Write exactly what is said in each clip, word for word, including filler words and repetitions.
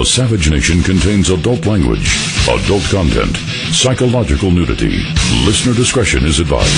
Savage Nation contains adult language, adult content, psychological nudity. Listener discretion is advised.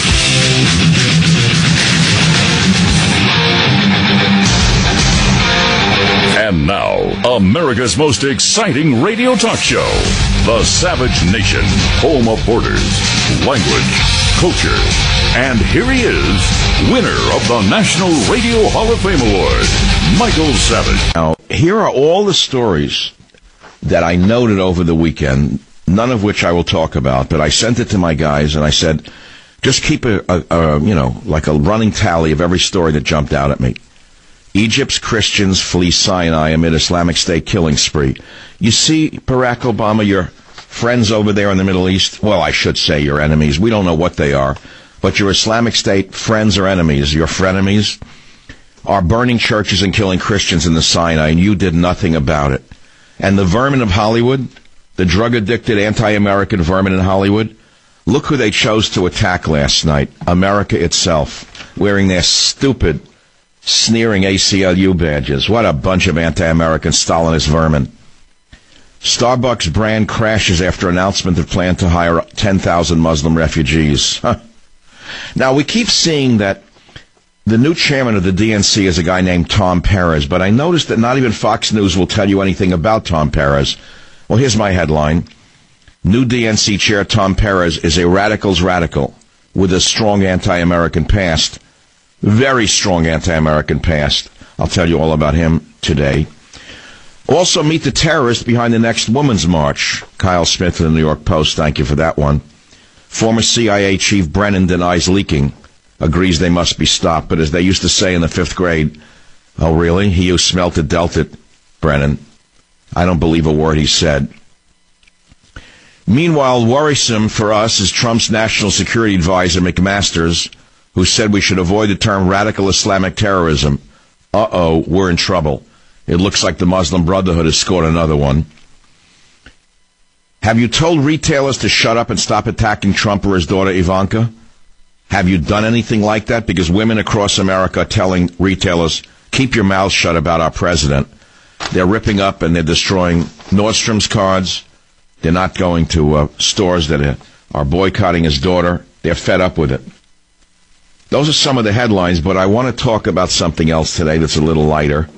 And now, America's most exciting radio talk show, The Savage Nation, home of borders, language, culture. And here he is, winner of the National Radio Hall of Fame Award, Michael Savage. Now, here are all the stories that I noted over the weekend, none of which I will talk about, but I sent it to my guys and I said, just keep a, a, a you know, like a running tally of every story that jumped out at me. Egypt's Christians flee Sinai amid Islamic State killing spree. You see, Barack Obama, your friends over there in the Middle East, well, I should say your enemies. We don't know what they are. But your Islamic State friends or enemies, your frenemies, are burning churches and killing Christians in the Sinai, and you did nothing about it. And the vermin of Hollywood, the drug-addicted anti-American vermin in Hollywood, look who they chose to attack last night, America itself, wearing their stupid, sneering A C L U badges. What a bunch of anti-American Stalinist vermin. Starbucks brand crashes after announcement of plan to hire ten thousand Muslim refugees. Huh. Now, we keep seeing that the new chairman of the D N C is a guy named Tom Perez, but I noticed that not even Fox News will tell you anything about Tom Perez. Well, here's my headline. New D N C chair Tom Perez is a radical's radical with a strong anti-American past. Very strong anti-American past. I'll tell you all about him today. Also, meet the terrorist behind the next Women's March. Kyle Smith of the New York Post. Thank you for that one. Former C I A Chief Brennan denies leaking. Agrees they must be stopped. But as they used to say in the fifth grade, oh, really? He who smelt it dealt it, Brennan. I don't believe a word he said. Meanwhile, worrisome for us is Trump's national security advisor, McMaster's, who said we should avoid the term radical Islamic terrorism. Uh-oh, we're in trouble. It looks like the Muslim Brotherhood has scored another one. Have you told retailers to shut up and stop attacking Trump or his daughter Ivanka? Have you done anything like that? Because women across America are telling retailers, keep your mouths shut about our president. They're ripping up and they're destroying Nordstrom's cards. They're not going to uh, stores that are boycotting his daughter. They're fed up with it. Those are some of the headlines, but I want to talk about something else today that's a little lighter.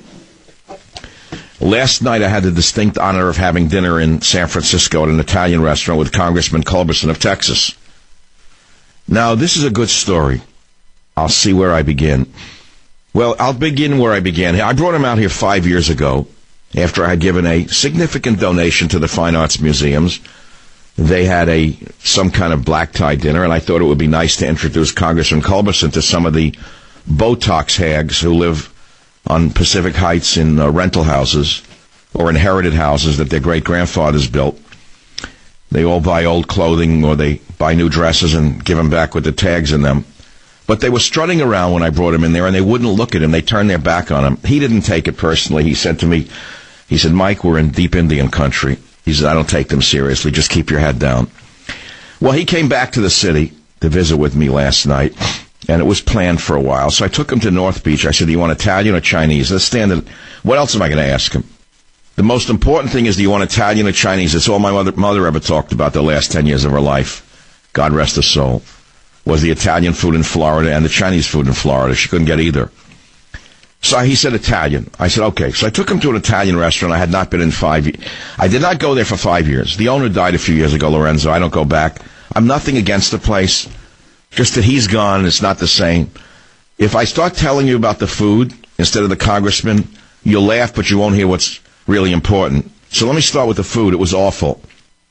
Last night I had the distinct honor of having dinner in San Francisco at an Italian restaurant with Congressman Culberson of Texas. Now, this is a good story. I'll see where I begin. Well, I'll begin where I began. I brought him out here five years ago after I had given a significant donation to the Fine Arts Museums. They had a some kind of black tie dinner, and I thought it would be nice to introduce Congressman Culberson to some of the Botox hags who live on Pacific Heights in uh, rental houses or inherited houses that their great-grandfathers built. They all buy old clothing or they buy new dresses and give them back with the tags in them. But they were strutting around when I brought him in there, and they wouldn't look at him. They turned their back on him. He didn't take it personally. He said to me, he said, Mike, we're in deep Indian country. He said, I don't take them seriously. Just keep your head down. Well, he came back to the city to visit with me last night, and it was planned for a while. So I took him to North Beach. I said, do you want Italian or Chinese? That's standard. What else am I going to ask him? The most important thing is, do you want Italian or Chinese? That's all my mother, mother ever talked about the last ten years of her life. God rest her soul. Was the Italian food in Florida and the Chinese food in Florida. She couldn't get either. So he said Italian. I said, okay. So I took him to an Italian restaurant I had not been in five years. I did not go there for five years. The owner died a few years ago, Lorenzo. I don't go back. I'm nothing against the place. Just that he's gone and it's not the same. If I start telling you about the food instead of the congressman, you'll laugh, but you won't hear what's really important. So let me start with the food. It was awful.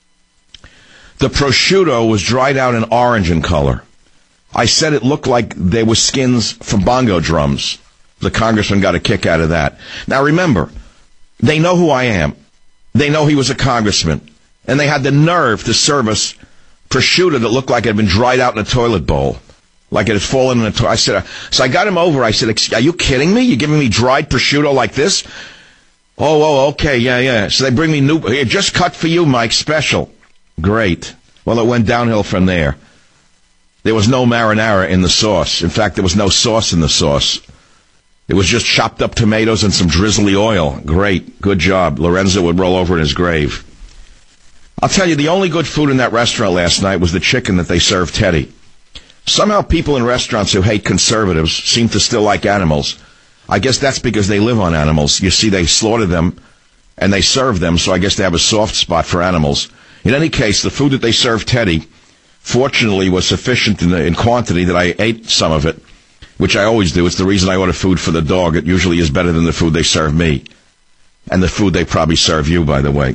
The prosciutto was dried out and orange in color. I said it looked like they were skins from bongo drums. The congressman got a kick out of that. Now remember, they know who I am. They know he was a congressman. And they had the nerve to serve us prosciutto that looked like it had been dried out in a toilet bowl. Like it had fallen in a toilet. I said, so I got him over. I said, are you kidding me? You're giving me dried prosciutto like this? Oh, oh, okay, yeah, yeah. So they bring me new, here, just cut for you, Mike, special. Great. Well, it went downhill from there. There was no marinara in the sauce. In fact, there was no sauce in the sauce. It was just chopped up tomatoes and some drizzly oil. Great. Good job. Lorenzo would roll over in his grave. I'll tell you, the only good food in that restaurant last night was the chicken that they served Teddy. Somehow people in restaurants who hate conservatives seem to still like animals. I guess that's because they live on animals. You see, they slaughter them and they serve them, so I guess they have a soft spot for animals. In any case, the food that they served Teddy, fortunately, was sufficient in, the, in quantity that I ate some of it, which I always do. It's the reason I order food for the dog. It usually is better than the food they serve me, and the food they probably serve you, by the way.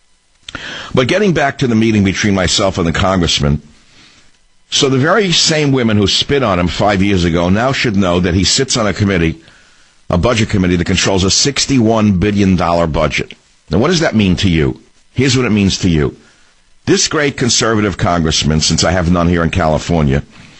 But getting back to the meeting between myself and the congressman, so the very same women who spit on him five years ago now should know that he sits on a committee, a budget committee that controls a sixty-one billion dollars budget. Now, what does that mean to you? Here's what it means to you. This great conservative congressman, since I have none here in California,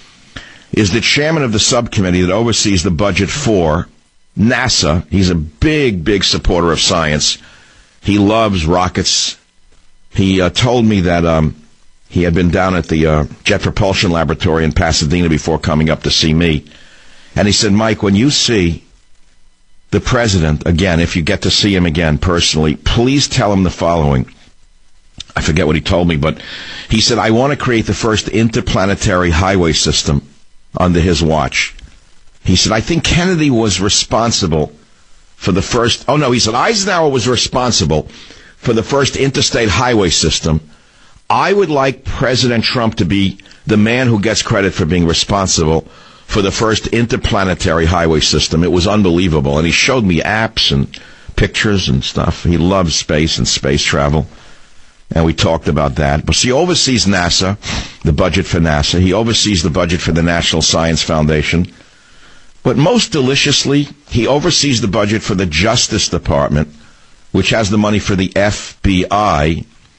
is the chairman of the subcommittee that oversees the budget for NASA. He's a big, big supporter of science. He loves rockets. He uh, told me that um, he had been down at the uh, Jet Propulsion Laboratory in Pasadena before coming up to see me. And he said, Mike, when you see the president again, if you get to see him again personally, please tell him the following. I forget what he told me, but he said, I want to create the first interplanetary highway system under his watch. He said, I think Kennedy was responsible for the first, oh no, he said, Eisenhower was responsible for the first interstate highway system. I would like President Trump to be the man who gets credit for being responsible for the first interplanetary highway system. It was unbelievable. And he showed me apps and pictures and stuff. He loves space and space travel. And we talked about that. But he oversees NASA, the budget for NASA. He oversees the budget for the National Science Foundation. But most deliciously, he oversees the budget for the Justice Department, which has the money for the F B I.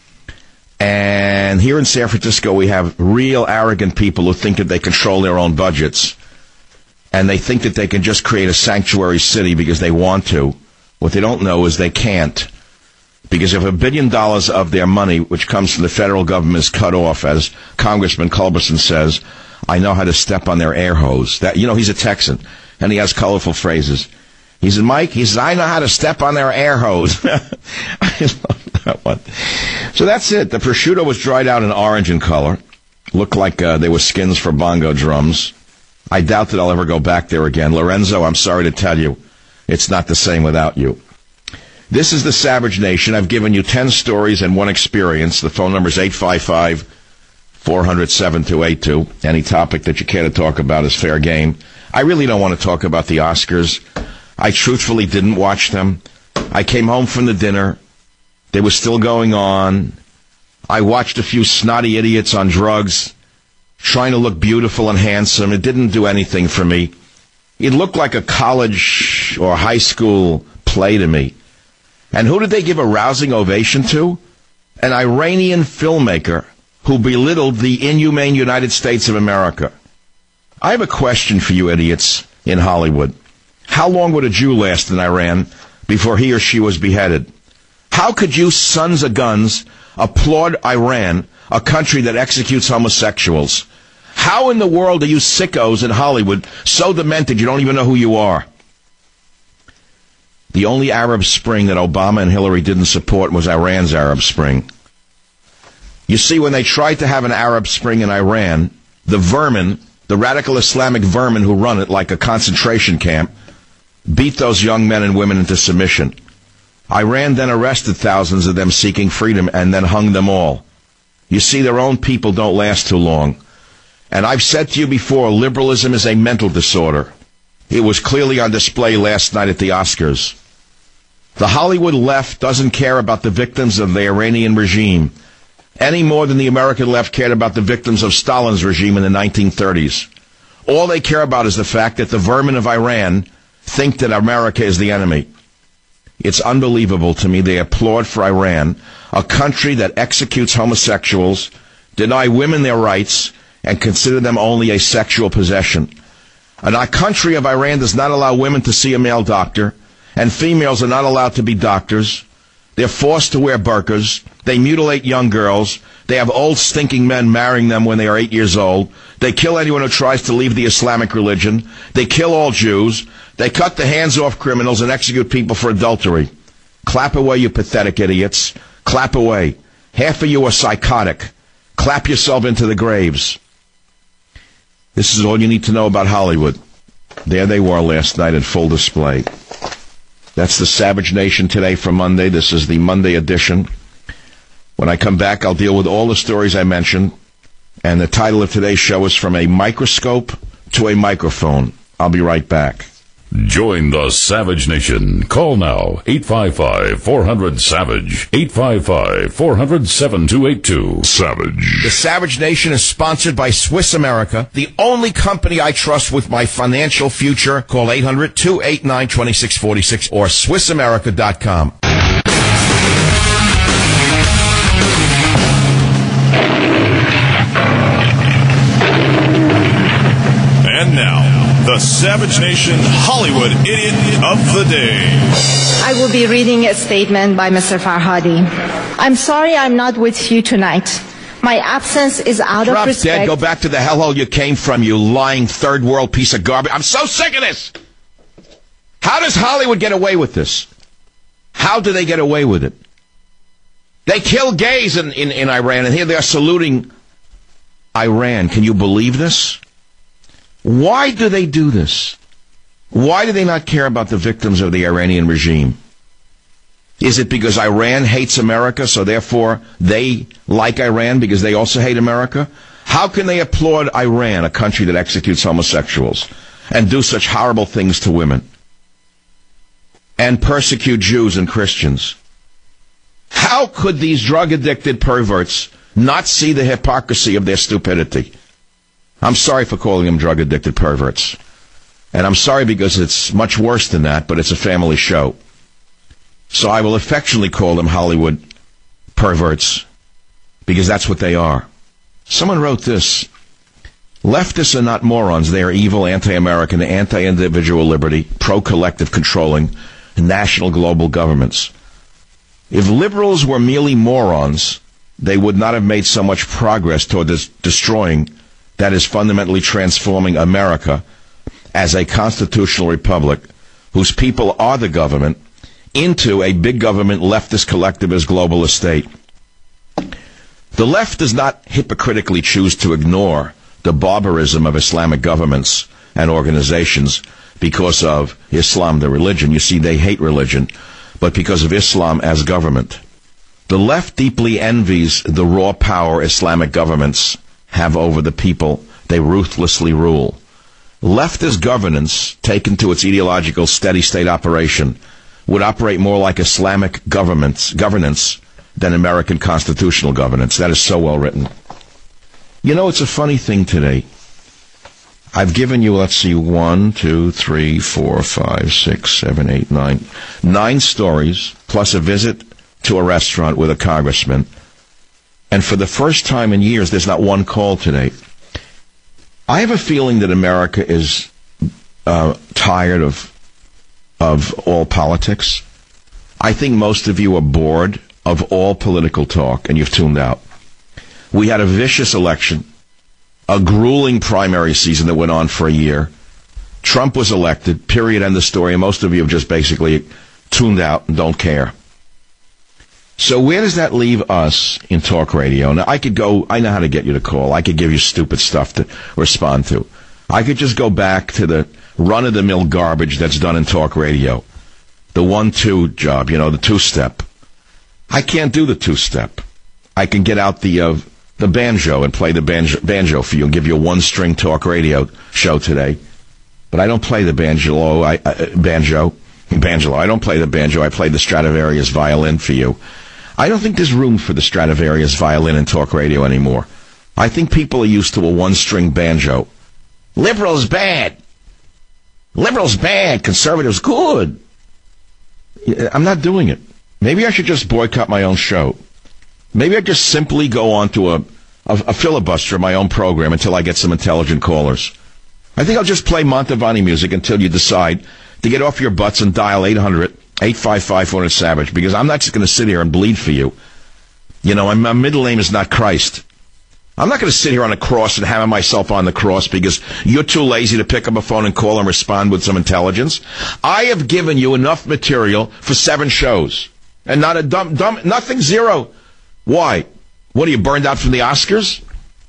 And here in San Francisco, we have real arrogant people who think that they control their own budgets. And they think that they can just create a sanctuary city because they want to. What they don't know is they can't. Because if a billion dollars of their money, which comes from the federal government, is cut off, as Congressman Culberson says, I know how to step on their air hose. That, you know, he's a Texan, and he has colorful phrases. He said, Mike, he says, I know how to step on their air hose. I just love that one. So that's it. The prosciutto was dried out in orange in color. Looked like uh, they were skins for bongo drums. I doubt that I'll ever go back there again. Lorenzo, I'm sorry to tell you, it's not the same without you. This is the Savage Nation. I've given you ten stories and one experience. The phone number is eight five five, four hundred, seven two eight two. Any topic that you care to talk about is fair game. I really don't want to talk about the Oscars. I truthfully didn't watch them. I came home from the dinner. They were still going on. I watched a few snotty idiots on drugs trying to look beautiful and handsome. It didn't do anything for me. It looked like a college or high school play to me. And who did they give a rousing ovation to? An Iranian filmmaker who belittled the inhumane United States of America. I have a question for you idiots in Hollywood. How long would a Jew last in Iran before he or she was beheaded? How could you sons of guns applaud Iran, a country that executes homosexuals? How in the world are you sickos in Hollywood so demented you don't even know who you are? The only Arab Spring that Obama and Hillary didn't support was Iran's Arab Spring. You see, when they tried to have an Arab Spring in Iran, the vermin, the radical Islamic vermin who run it like a concentration camp, beat those young men and women into submission. Iran then arrested thousands of them seeking freedom and then hung them all. You see, their own people don't last too long. And I've said to you before, liberalism is a mental disorder. It was clearly on display last night at the Oscars. The Hollywood left doesn't care about the victims of the Iranian regime any more than the American left cared about the victims of Stalin's regime in the nineteen thirties. All they care about is the fact that the vermin of Iran think that America is the enemy. It's unbelievable to me. They applaud for Iran, a country that executes homosexuals, deny women their rights, and consider them only a sexual possession. And our country of Iran does not allow women to see a male doctor, and females are not allowed to be doctors. They're forced to wear burqas. They mutilate young girls. They have old stinking men marrying them when they are eight years old. They kill anyone who tries to leave the Islamic religion. They kill all Jews. They cut the hands off criminals and execute people for adultery. Clap away, you pathetic idiots. Clap away. Half of you are psychotic. Clap yourself into the graves. This is all you need to know about Hollywood. There they were last night in full display. That's the Savage Nation today for Monday. This is the Monday edition. When I come back, I'll deal with all the stories I mentioned. And the title of today's show is From a Microscope to a Microphone. I'll be right back. Join the Savage Nation. Call now, eight five five, four hundred, SAVAGE, eight five five, four hundred, seven two eight two. Savage. The Savage Nation is sponsored by Swiss America, the only company I trust with my financial future. Call eight hundred, two eight nine, two six four six or Swiss America dot com. And now, the Savage Nation Hollywood Idiot of the Day. I will be reading a statement by Mister Farhadi. I'm sorry I'm not with you tonight. My absence is out Drop of respect. dead. Go back to the hellhole you came from, you lying third world piece of garbage. I'm so sick of this. How does Hollywood get away with this? How do they get away with it? They kill gays in, in, in Iran, and here they are saluting Iran. Can you believe this? Why do they do this? Why do they not care about the victims of the Iranian regime? Is it because Iran hates America, so therefore they like Iran because they also hate America? How can they applaud Iran, a country that executes homosexuals, and do such horrible things to women, and persecute Jews and Christians? How could these drug-addicted perverts not see the hypocrisy of their stupidity? I'm sorry for calling them drug-addicted perverts. And I'm sorry because it's much worse than that, but it's a family show. So I will affectionately call them Hollywood perverts, because that's what they are. Someone wrote this: leftists are not morons. They are evil, anti-American, anti-individual liberty, pro-collective controlling, national global governments. If liberals were merely morons, they would not have made so much progress toward des- destroying that is fundamentally transforming America as a constitutional republic whose people are the government into a big government leftist collectivist globalist state. The left does not hypocritically choose to ignore the barbarism of Islamic governments and organizations because of Islam, the religion. You see, they hate religion, but because of Islam as government. The left deeply envies the raw power Islamic governments have over the people they ruthlessly rule. Leftist governance, taken to its ideological steady-state operation, would operate more like Islamic governments, governance than American constitutional governance. That is so well written. You know, it's a funny thing today. I've given you, let's see, one, two, three, four, five, six, seven, eight, nine, nine stories, plus a visit to a restaurant with a congressman. And for the first time in years, there's not one call today. I have a feeling that America is uh, tired of of all politics. I think most of you are bored of all political talk, and you've tuned out. We had a vicious election, a grueling primary season that went on for a year. Trump was elected, period, end of story, and most of you have just basically tuned out and don't care. So where does that leave us in talk radio? Now, I could go, I know how to get you to call. I could give you stupid stuff to respond to. I could just go back to the run-of-the-mill garbage that's done in talk radio. The one-two job, you know, the two-step. I can't do the two-step. I can get out the uh, the banjo and play the banjo, banjo for you and give you a one-string talk radio show today. But I don't play the banjo. I, uh, banjo. Banjo. I don't play the banjo. I play the Stradivarius violin for you. I don't think there's room for the Stradivarius violin in talk radio anymore. I think people are used to a one-string banjo. Liberals bad. Liberals bad. Conservatives good. I'm not doing it. Maybe I should just boycott my own show. Maybe I just simply go on to a, a, a filibuster of my own program until I get some intelligent callers. I think I'll just play Mantovani music until you decide to get off your butts and dial eight hundred, eight five five, four hundred, SAVAGE, because I'm not just going to sit here and bleed for you. You know, my middle name is not Christ. I'm not going to sit here on a cross and hammer myself on the cross because you're too lazy to pick up a phone and call and respond with some intelligence. I have given you enough material for seven shows. And not a dumb, dumb, nothing, zero. Why? What, are you burned out from the Oscars?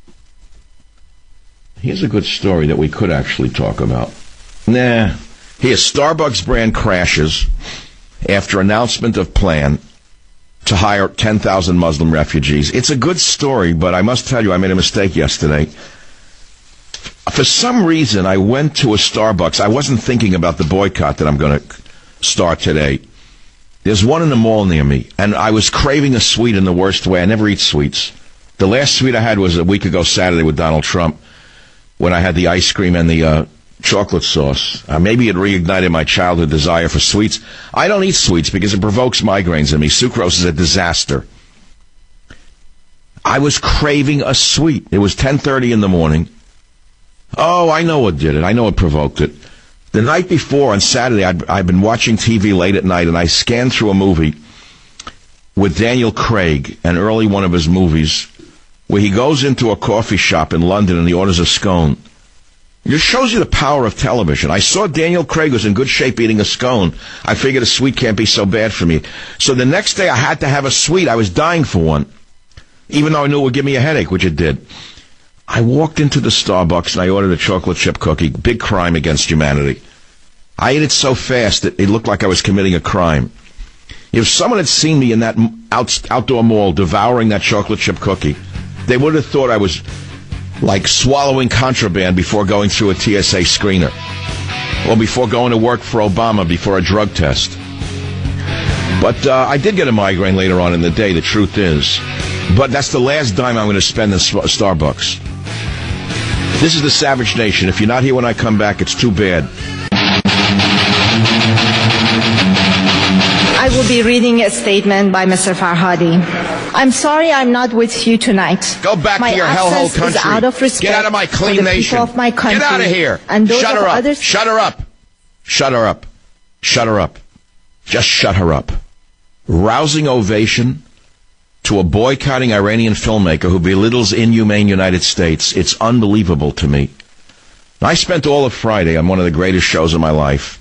Here's a good story that we could actually talk about. Nah. Here, Starbucks brand crashes after announcement of plan to hire ten thousand Muslim refugees. It's a good story, but I must tell you, I made a mistake yesterday. For some reason, I went to a Starbucks. I wasn't thinking about the boycott that I'm going to start today. There's one in the mall near me, and I was craving a sweet in the worst way. I never eat sweets. The last sweet I had was a week ago Saturday with Donald Trump when I had the ice cream and the uh, chocolate sauce. Uh, maybe it reignited my childhood desire for sweets. I don't eat sweets because it provokes migraines in me. Sucrose is a disaster. I was craving a sweet. It was ten thirty in the morning. Oh, I know what did it. I know what provoked it. The night before, on Saturday, I'd, I'd been watching T V late at night, and I scanned through a movie with Daniel Craig, an early one of his movies, where he goes into a coffee shop in London and he orders a scone. It just shows you the power of television. I saw Daniel Craig was in good shape eating a scone. I figured a sweet can't be so bad for me. So the next day I had to have a sweet. I was dying for one, even though I knew it would give me a headache, which it did. I walked into the Starbucks and I ordered a chocolate chip cookie. Big crime against humanity. I ate it so fast that it looked like I was committing a crime. If someone had seen me in that out, outdoor mall devouring that chocolate chip cookie, they would have thought I was like swallowing contraband before going through a T S A screener, or before going to work for Obama before a drug test. But uh, I did get a migraine later on in the day, the truth is. But that's the last dime I'm going to spend in Starbucks. This is the Savage Nation. If you're not here when I come back, it's too bad. I will be reading a statement by Mister Farhadi. I'm sorry I'm not with you tonight. Go back my to your hellhole country. Is out of respect Get out of my clean for the nation. Of my country. Get out of here. And those shut of her up. Others- shut her up. Shut her up. Shut her up. Just shut her up. Rousing ovation to a boycotting Iranian filmmaker who belittles inhumane United States. It's unbelievable to me. I spent all of Friday on one of the greatest shows of my life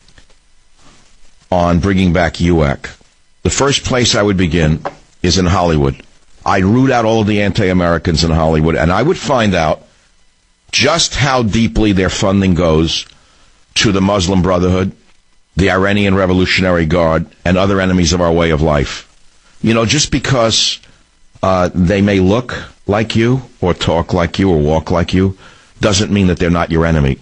on bringing back U A C. The first place I would begin is in Hollywood. I'd root out all of the anti-Americans in Hollywood, and I would find out just how deeply their funding goes to the Muslim Brotherhood, the Iranian Revolutionary Guard, and other enemies of our way of life. You know, just because uh, they may look like you, or talk like you, or walk like you, doesn't mean that they're not your enemy.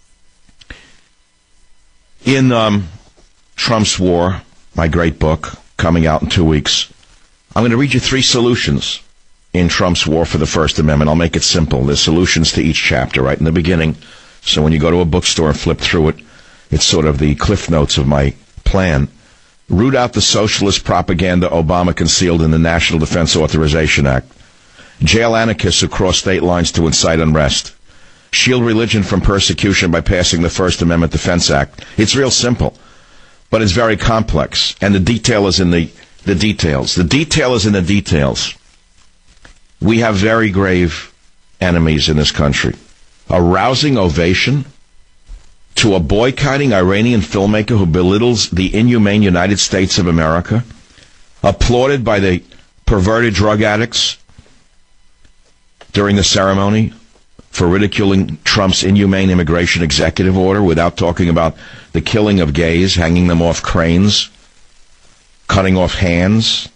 In um, Trump's War, my great book, coming out in two weeks, I'm going to read you three solutions in Trump's War for the First Amendment. I'll make it simple. There's solutions to each chapter right in the beginning. So when you go to a bookstore and flip through it, it's sort of the cliff notes of my plan. Root out the socialist propaganda Obama concealed in the National Defense Authorization Act. Jail anarchists who cross state lines to incite unrest. Shield religion from persecution by passing the First Amendment Defense Act. It's real simple, but it's very complex, and the detail is in the, the details. The detail is in the details. We have very grave enemies in this country. A rousing ovation to a boycotting Iranian filmmaker who belittles the inhumane United States of America, applauded by the perverted drug addicts during the ceremony for ridiculing Trump's inhumane immigration executive order without talking about the killing of gays, hanging them off cranes, cutting off hands.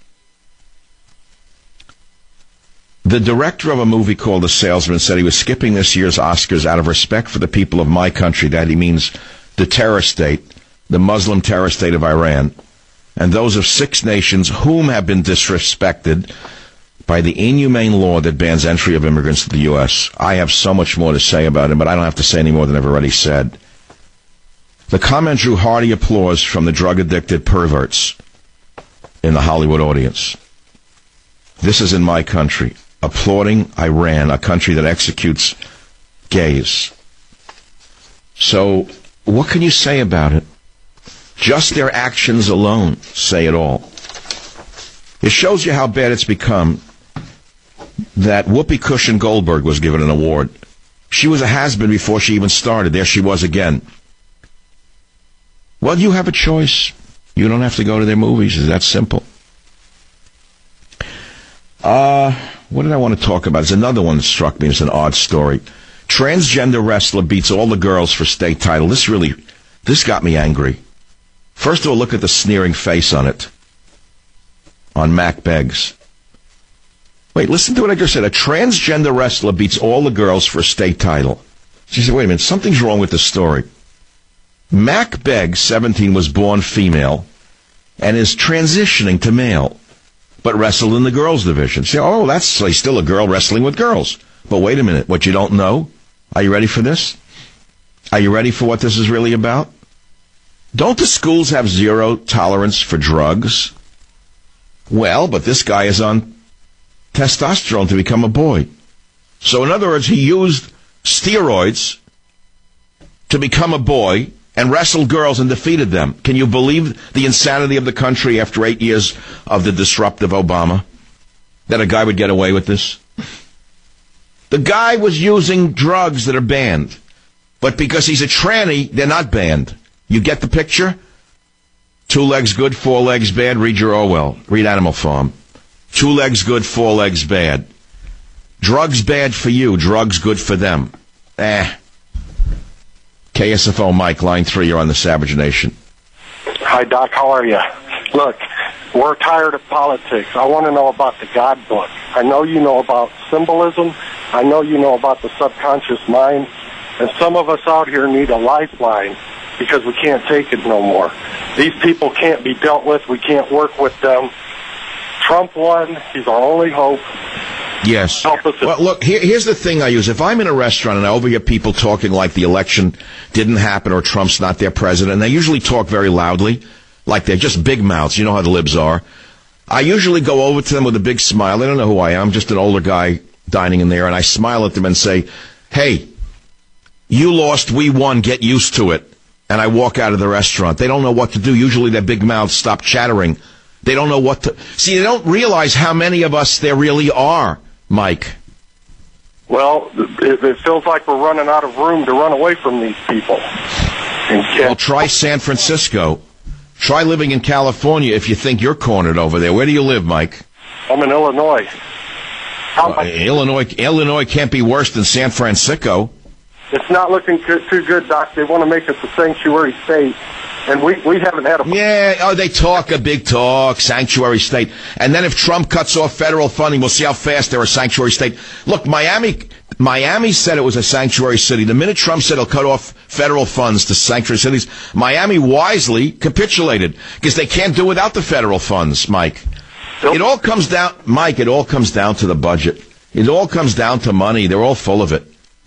The director of a movie called The Salesman said he was skipping this year's Oscars out of respect for the people of my country. That he means the terror state, the Muslim terror state of Iran, and those of six nations whom have been disrespected by the inhumane law that bans entry of immigrants to the U S. I have so much more to say about him, but I don't have to say any more than I've already said. The comment drew hearty applause from the drug-addicted perverts in the Hollywood audience. This is in my country, applauding Iran, a country that executes gays. So, what can you say about it? Just their actions alone say it all. It shows you how bad it's become that Whoopi Cushion Goldberg was given an award. She was a has-been before she even started. There she was again. Well, you have a choice. You don't have to go to their movies. It's that simple. Uh, what did I want to talk about? It's another one that struck me as an odd story. Transgender wrestler beats all the girls for state title. This really, this got me angry. First of all, look at the sneering face on it. On Mac Beggs. Wait, listen to what I just said. A transgender wrestler beats all the girls for a state title. She said, wait a minute, something's wrong with this story. Mac Beggs, seventeen, was born female and is transitioning to male, but wrestled in the girls' division. See, oh, that's so he's still a girl wrestling with girls. But wait a minute, what you don't know? Are you ready for this? Are you ready for what this is really about? Don't the schools have zero tolerance for drugs? Well, but this guy is on testosterone to become a boy. So in other words, he used steroids to become a boy and wrestled girls and defeated them. Can you believe the insanity of the country after eight years of the disruptive Obama? That a guy would get away with this? The guy was using drugs that are banned. But because he's a tranny, they're not banned. You get the picture? Two legs good, four legs bad. Read your Orwell. Read Animal Farm. Two legs good, four legs bad. Drugs bad for you, drugs good for them. Eh. K S F O Mike, line three, you're on the Savage Nation. Hi, Doc, how are you? Look, we're tired of politics. I want to know about the God book. I know you know about symbolism. I know you know about the subconscious mind. And some of us out here need a lifeline because we can't take it no more. These people can't be dealt with. We can't work with them. Trump won. He's our only hope. Yes. Well, look, here, here's the thing I use. If I'm in a restaurant and I overhear people talking like the election didn't happen or Trump's not their president, and they usually talk very loudly, like they're just big mouths. You know how the libs are. I usually go over to them with a big smile. They don't know who I am. I'm just an older guy dining in there, and I smile at them and say, hey, you lost, we won, get used to it. And I walk out of the restaurant. They don't know what to do. Usually their big mouths stop chattering. They don't know what to... See, they don't realize how many of us there really are, Mike. Well, it, it feels like we're running out of room to run away from these people. And well, try San Francisco. Try living in California if you think you're cornered over there. Where do you live, Mike? I'm in Illinois. Uh, Illinois, Illinois can't be worse than San Francisco. It's not looking good, too good, Doc. They want to make us a sanctuary state, and we, we haven't had a... Yeah, oh, they talk a big talk, sanctuary state. And then if Trump cuts off federal funding, we'll see how fast they're a sanctuary state. Look, Miami Miami said it was a sanctuary city. The minute Trump said he'll cut off federal funds to sanctuary cities, Miami wisely capitulated, because they can't do without the federal funds, Mike. Nope. It all comes down, Mike, it all comes down to the budget. It all comes down to money. They're all full of it.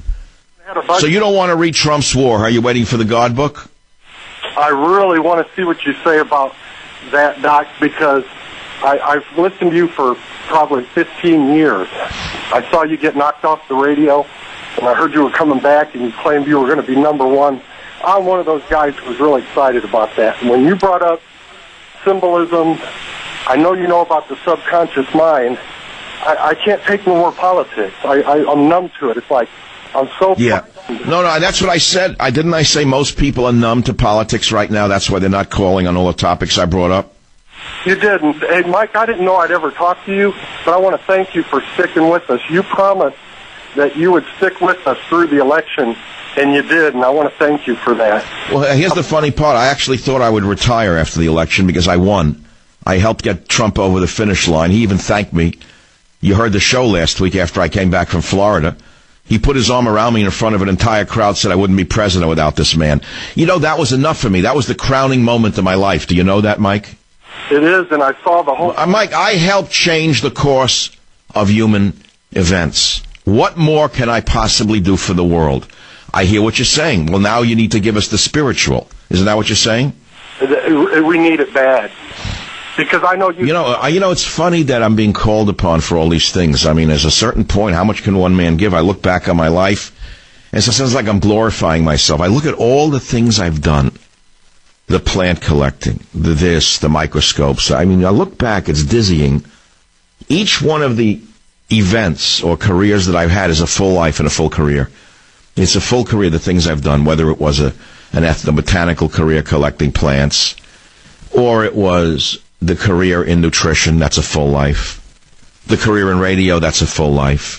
So you don't want to read Trump's war. Are you waiting for the God book? I really want to see what you say about that, Doc, because I, I've listened to you for probably fifteen years. I saw you get knocked off the radio, and I heard you were coming back, and you claimed you were going to be number one. I'm one of those guys who was really excited about that. And when you brought up symbolism, I know you know about the subconscious mind. I, I can't take no more politics. I, I, I'm numb to it. It's like... I'm so... Yeah. No, no, that's what I said. I didn't I say most people are numb to politics right now? That's why they're not calling on all the topics I brought up? You didn't. Hey, Mike, I didn't know I'd ever talk to you, but I want to thank you for sticking with us. You promised that you would stick with us through the election, and you did, and I want to thank you for that. Well, here's the funny part. I actually thought I would retire after the election because I won. I helped get Trump over the finish line. He even thanked me. You heard the show last week after I came back from Florida. He put his arm around me in front of an entire crowd, said I wouldn't be president without this man. You know, that was enough for me. That was the crowning moment of my life. Do you know that, Mike? It is, and I saw the whole... Uh, Mike, I helped change the course of human events. What more can I possibly do for the world? I hear what you're saying. Well, now you need to give us the spiritual. Isn't that what you're saying? We need it bad. Because I know you... You know, you know, it's funny that I'm being called upon for all these things. I mean, there's a certain point, how much can one man give? I look back on my life, and it sounds like I'm glorifying myself. I look at all the things I've done. the plant collecting, the this, the microscopes. I mean, I look back, it's dizzying. Each one of the events or careers that I've had is a full life and a full career. It's a full career, the things I've done, whether it was a an ethnobotanical career collecting plants, or it was the career in nutrition, that's a full life. The career in radio, that's a full life.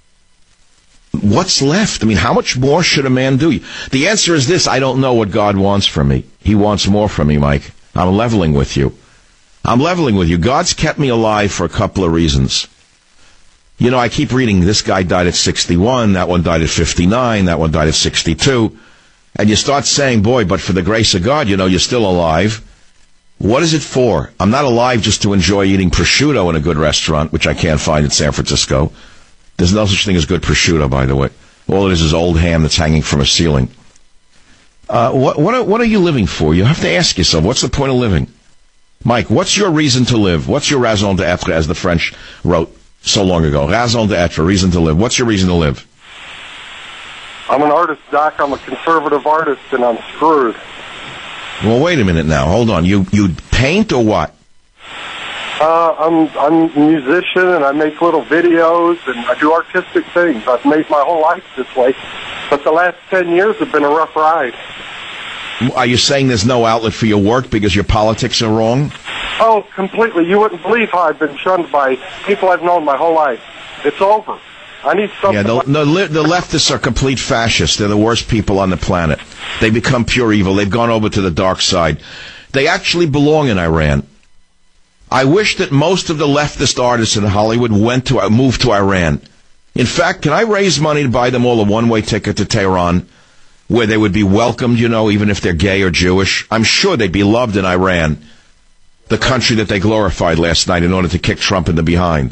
What's left? I mean, how much more should a man do? The answer is this: I don't know what God wants from me. He wants more from me, Mike. I'm leveling with you. I'm leveling with you. God's kept me alive for a couple of reasons. You know, I keep reading, this guy died at sixty-one, that one died at fifty-nine, that one died at sixty-two. And you start saying, boy, but for the grace of God, you know, you're still alive. What is it for? I'm not alive just to enjoy eating prosciutto in a good restaurant, which I can't find in San Francisco. There's no such thing as good prosciutto, by the way. All it is is old ham that's hanging from a ceiling. Uh, what, what, are, what are you living for? You have to ask yourself, what's the point of living? Mike, what's your reason to live? What's your raison d'etre, as the French wrote so long ago? Raison d'etre, reason to live. What's your reason to live? I'm an artist, Doc. I'm a conservative artist, and I'm screwed. Well, wait a minute now. Hold on. You you paint or what? Uh, I'm I'm a musician, and I make little videos, and I do artistic things. I've made my whole life this way, but the last ten years have been a rough ride. Are you saying there's no outlet for your work because your politics are wrong? Oh, completely. You wouldn't believe how I've been shunned by people I've known my whole life. It's over. I need something. Yeah, the, like- the, the leftists are complete fascists. They're the worst people on the planet. They become pure evil. They've gone over to the dark side. They actually belong in Iran. I wish that most of the leftist artists in Hollywood went to moved to Iran. In fact, can I raise money to buy them all a one-way ticket to Tehran, where they would be welcomed, you know, even if they're gay or Jewish? I'm sure they'd be loved in Iran, the country that they glorified last night in order to kick Trump in the behind.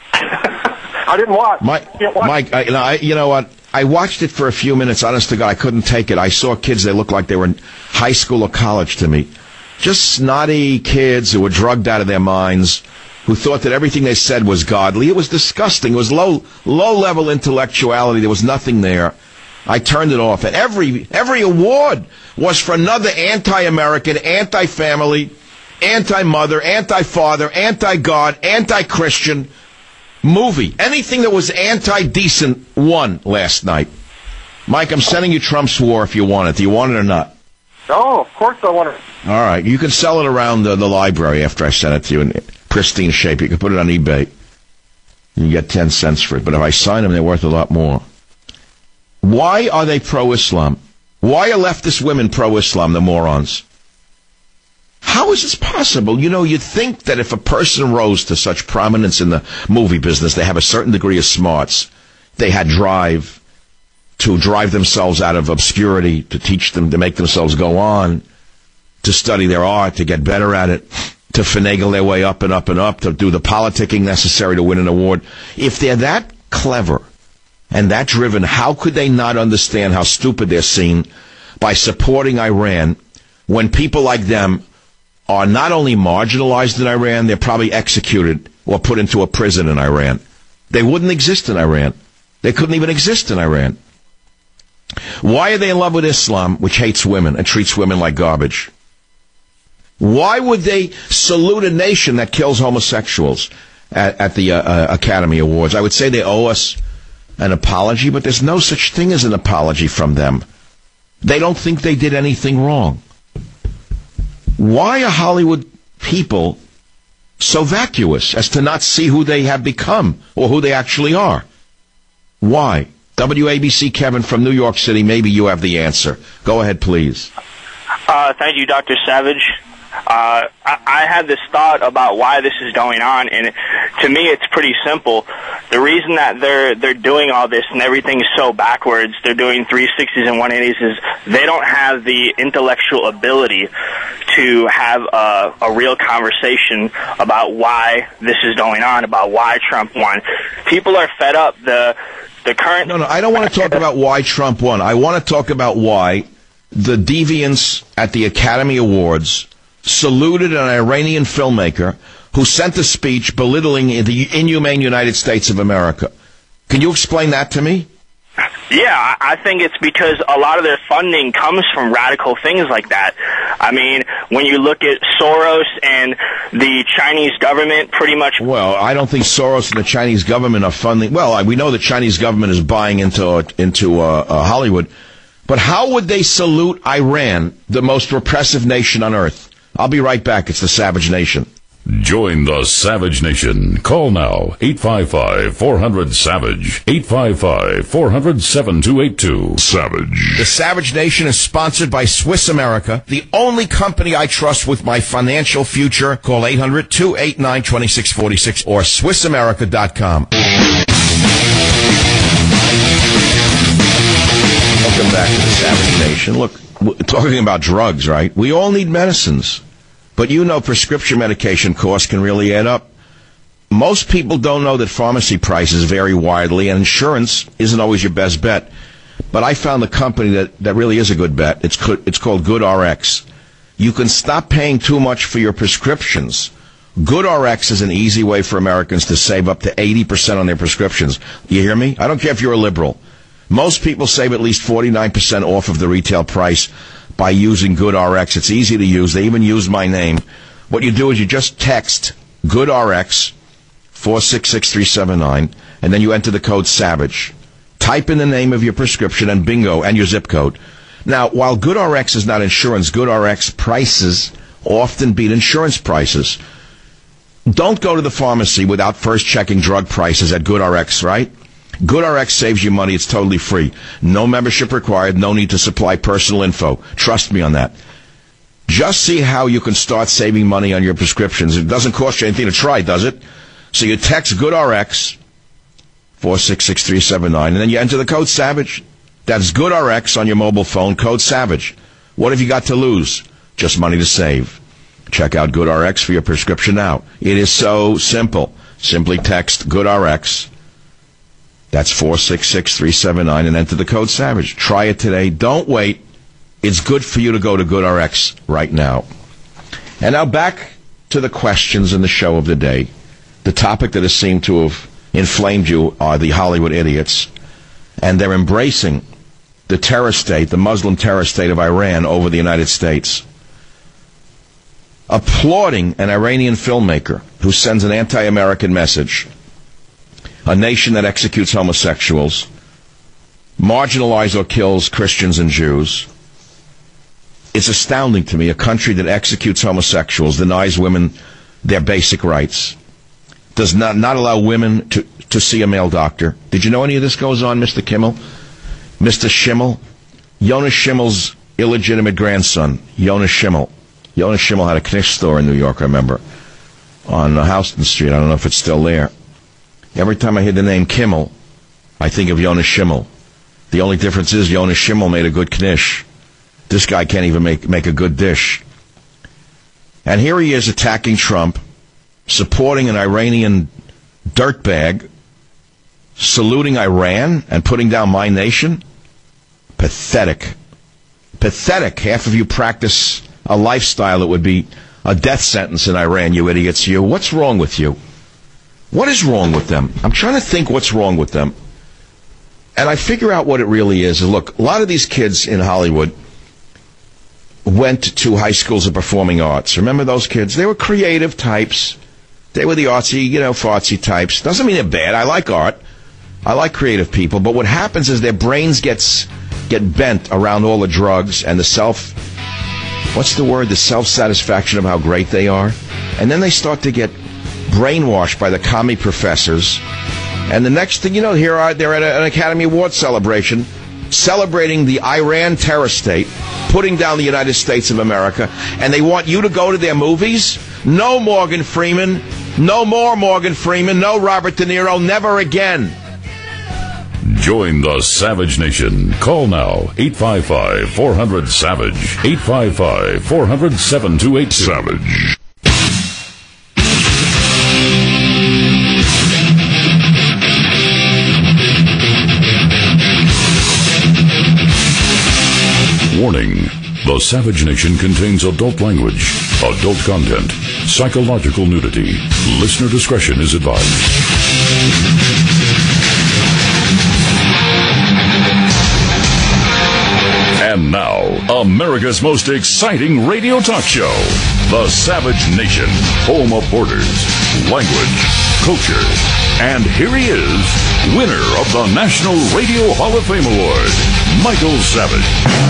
I didn't watch. Mike, I watch. Mike I, you, know, I, you know what? I watched it for a few minutes. Honest to God, I couldn't take it. I saw kids, they looked like they were in high school or college to me. Just snotty kids who were drugged out of their minds, who thought that everything they said was godly. It was disgusting. It was low, low-level intellectuality. There was nothing there. I turned it off. And every every award was for another anti-American, anti-family, anti-mother, anti-father, anti-God, anti-Christian movie. Anything that was anti-decent won last night. Mike, I'm sending you Trump's War if you want it. Do you want it or not? Oh, of course I want it. All right. You can sell it around the, the library after I send it to you in pristine shape. You can put it on eBay. You can get ten cents for it. But if I sign them, they're worth a lot more. Why are they pro-Islam? Why are leftist women pro-Islam, the morons? How is this possible? You know, you'd think that if a person rose to such prominence in the movie business, they have a certain degree of smarts. They had drive to drive themselves out of obscurity, to teach them, to make themselves go on, to study their art, to get better at it, to finagle their way up and up and up, to do the politicking necessary to win an award. If they're that clever and that driven, how could they not understand how stupid they're seen by supporting Iran when people like them are not only marginalized in Iran, they're probably executed or put into a prison in Iran. They wouldn't exist in Iran. They couldn't even exist in Iran. Why are they in love with Islam, which hates women and treats women like garbage? Why would they salute a nation that kills homosexuals at, at the uh, uh, Academy Awards? I would say they owe us an apology, but there's no such thing as an apology from them. They don't think they did anything wrong. Why are Hollywood people so vacuous as to not see who they have become or who they actually are? Why? W A B C Kevin from New York City, maybe you have the answer. Go ahead, please. Uh, thank you, Doctor Savage. Uh, I, I had this thought about why this is going on, and it, to me it's pretty simple. The reason that they're they're doing all this and everything is so backwards, they're doing three sixties and one eighties, is they don't have the intellectual ability to have a, a real conversation about why this is going on, about why Trump won. People are fed up. The the current... No, no, I don't want to talk about why Trump won. I want to talk about why the deviants at the Academy Awards saluted an Iranian filmmaker who sent a speech belittling the inhumane United States of America. Can you explain that to me? Yeah, I think it's because a lot of their funding comes from radical things like that. I mean, when you look at Soros and the Chinese government, pretty much... Well, I don't think Soros and the Chinese government are funding... Well, we know the Chinese government is buying into, into uh, uh, Hollywood, but how would they salute Iran, the most repressive nation on earth? I'll be right back. It's the Savage Nation. Join the Savage Nation. Call now, eight five five, four hundred, SAVAGE, eight five five, four hundred, seven two eight two. Savage. The Savage Nation is sponsored by Swiss America, the only company I trust with my financial future. Call eight hundred, two eight nine, two six four six or Swiss America dot com. Welcome back to the Savage Nation. Look, we're talking about drugs, right? We all need medicines. But you know prescription medication costs can really add up. Most people don't know that pharmacy prices vary widely, and insurance isn't always your best bet. But I found the company that, that really is a good bet. It's, it's called GoodRx. You can stop paying too much for your prescriptions. GoodRx is an easy way for Americans to save up to eighty percent on their prescriptions. You hear me? I don't care if you're a liberal. Most people save at least forty-nine percent off of the retail price by using GoodRx. It's easy to use. They even use my name. What you do is you just text GoodRx four six six three seven nine, and then you enter the code SAVAGE. Type in the name of your prescription and bingo, and your zip code. Now, while GoodRx is not insurance, GoodRx prices often beat insurance prices. Don't go to the pharmacy without first checking drug prices at GoodRx, right? GoodRx saves you money. It's totally free. No membership required. No need to supply personal info. Trust me on that. Just see how you can start saving money on your prescriptions. It doesn't cost you anything to try, does it? So you text GoodRx, four six six three seven nine, and then you enter the code SAVAGE. That's GoodRx on your mobile phone, code SAVAGE. What have you got to lose? Just money to save. Check out GoodRx for your prescription now. It is so simple. Simply text GoodRx. That's four six six three seven nine and enter the code SAVAGE. Try it today. Don't wait. It's good for you to go to GoodRx right now. And now back to the questions in the show of the day. The topic that has seemed to have inflamed you are the Hollywood idiots. And they're embracing the terror state, the Muslim terror state of Iran over the United States. Applauding an Iranian filmmaker who sends an anti-American message. A nation that executes homosexuals, marginalizes or kills Christians and Jews. It's astounding to me, a country that executes homosexuals, denies women their basic rights, does not, not allow women to, to see a male doctor. Did you know any of this goes on, Mister Kimmel? Mister Schimmel? Jonas Schimmel's illegitimate grandson, Jonas Schimmel. Jonas Schimmel had a Knish store in New York, I remember, on Houston Street. I don't know if it's still there. Every time I hear the name Kimmel, I think of Jonas Schimmel. The only difference is Jonas Schimmel made a good knish. This guy can't even make, make a good dish. And here he is attacking Trump, supporting an Iranian dirtbag, saluting Iran and putting down my nation. Pathetic. Pathetic. Half of you practice a lifestyle that would be a death sentence in Iran, you idiots. You. What's wrong with you? What is wrong with them? I'm trying to think what's wrong with them. And I figure out what it really is. Look, a lot of these kids in Hollywood went to high schools of performing arts. Remember those kids? They were creative types. They were the artsy, you know, fartsy types. Doesn't mean they're bad. I like art. I like creative people. But what happens is their brains gets get bent around all the drugs and the self, what's the word? The self-satisfaction of how great they are. And then they start to get brainwashed by the commie professors, and the next thing you know, here are they're at a, an Academy Award celebration, celebrating the Iran terror state, putting down the United States of America, and they want you to go to their movies? No Morgan Freeman, no more Morgan Freeman, no Robert De Niro, never again. Join the Savage Nation. Call now, eight five five, four hundred, SAVAGE, eight five five, four hundred, seven two eight two. Savage. Warning, the Savage Nation contains adult language, adult content, psychological nudity. Listener discretion is advised. And now, America's most exciting radio talk show, The Savage Nation, home of borders, language, culture. And here he is, winner of the National Radio Hall of Fame Award, Michael Savage.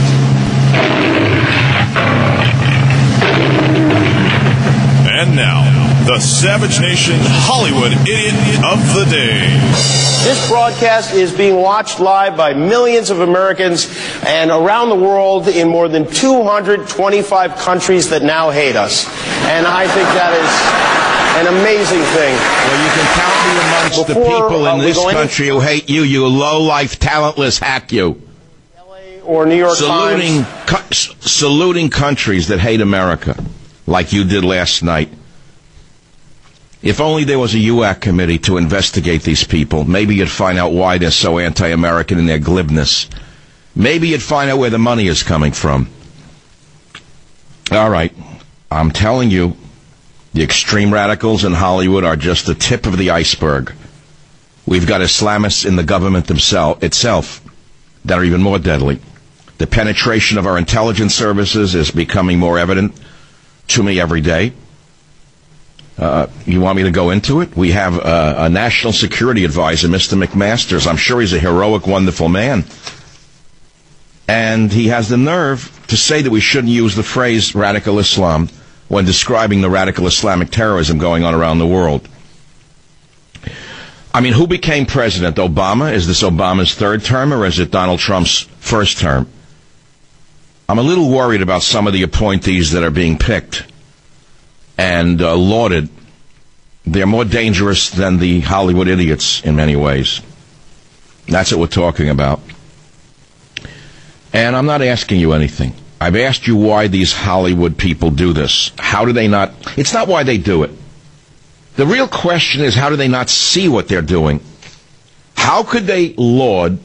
And now, the Savage Nation Hollywood Idiot of the Day. This broadcast is being watched live by millions of Americans and around the world in more than two hundred twenty-five countries that now hate us. And I think that is an amazing thing. Well, you can count me amongst Before, the people in uh, this we go country who hate you, you low-life, talentless hack you. L A or New York Saluting, Times. co- saluting countries that hate America, like you did last night. If only there was a U A C committee to investigate these people, maybe you'd find out why they're so anti-American in their glibness. Maybe you'd find out where the money is coming from. All right, I'm telling you, the extreme radicals in Hollywood are just the tip of the iceberg. We've got Islamists in the government themselves, itself that are even more deadly. The penetration of our intelligence services is becoming more evident to me every day. Uh, you want me to go into it? We have uh, a national security advisor, Mister McMasters. I'm sure he's a heroic, wonderful man. And he has the nerve to say that we shouldn't use the phrase radical Islam when describing the radical Islamic terrorism going on around the world. I mean, who became president? Obama? Is this Obama's third term, or is it Donald Trump's first term? I'm a little worried about some of the appointees that are being picked and uh, lauded. They're more dangerous than the Hollywood idiots in many ways. That's what we're talking about. And I'm not asking you anything. I've asked you why these Hollywood people do this. How do they not? It's not why they do it. The real question is, how do they not see what they're doing? How could they laud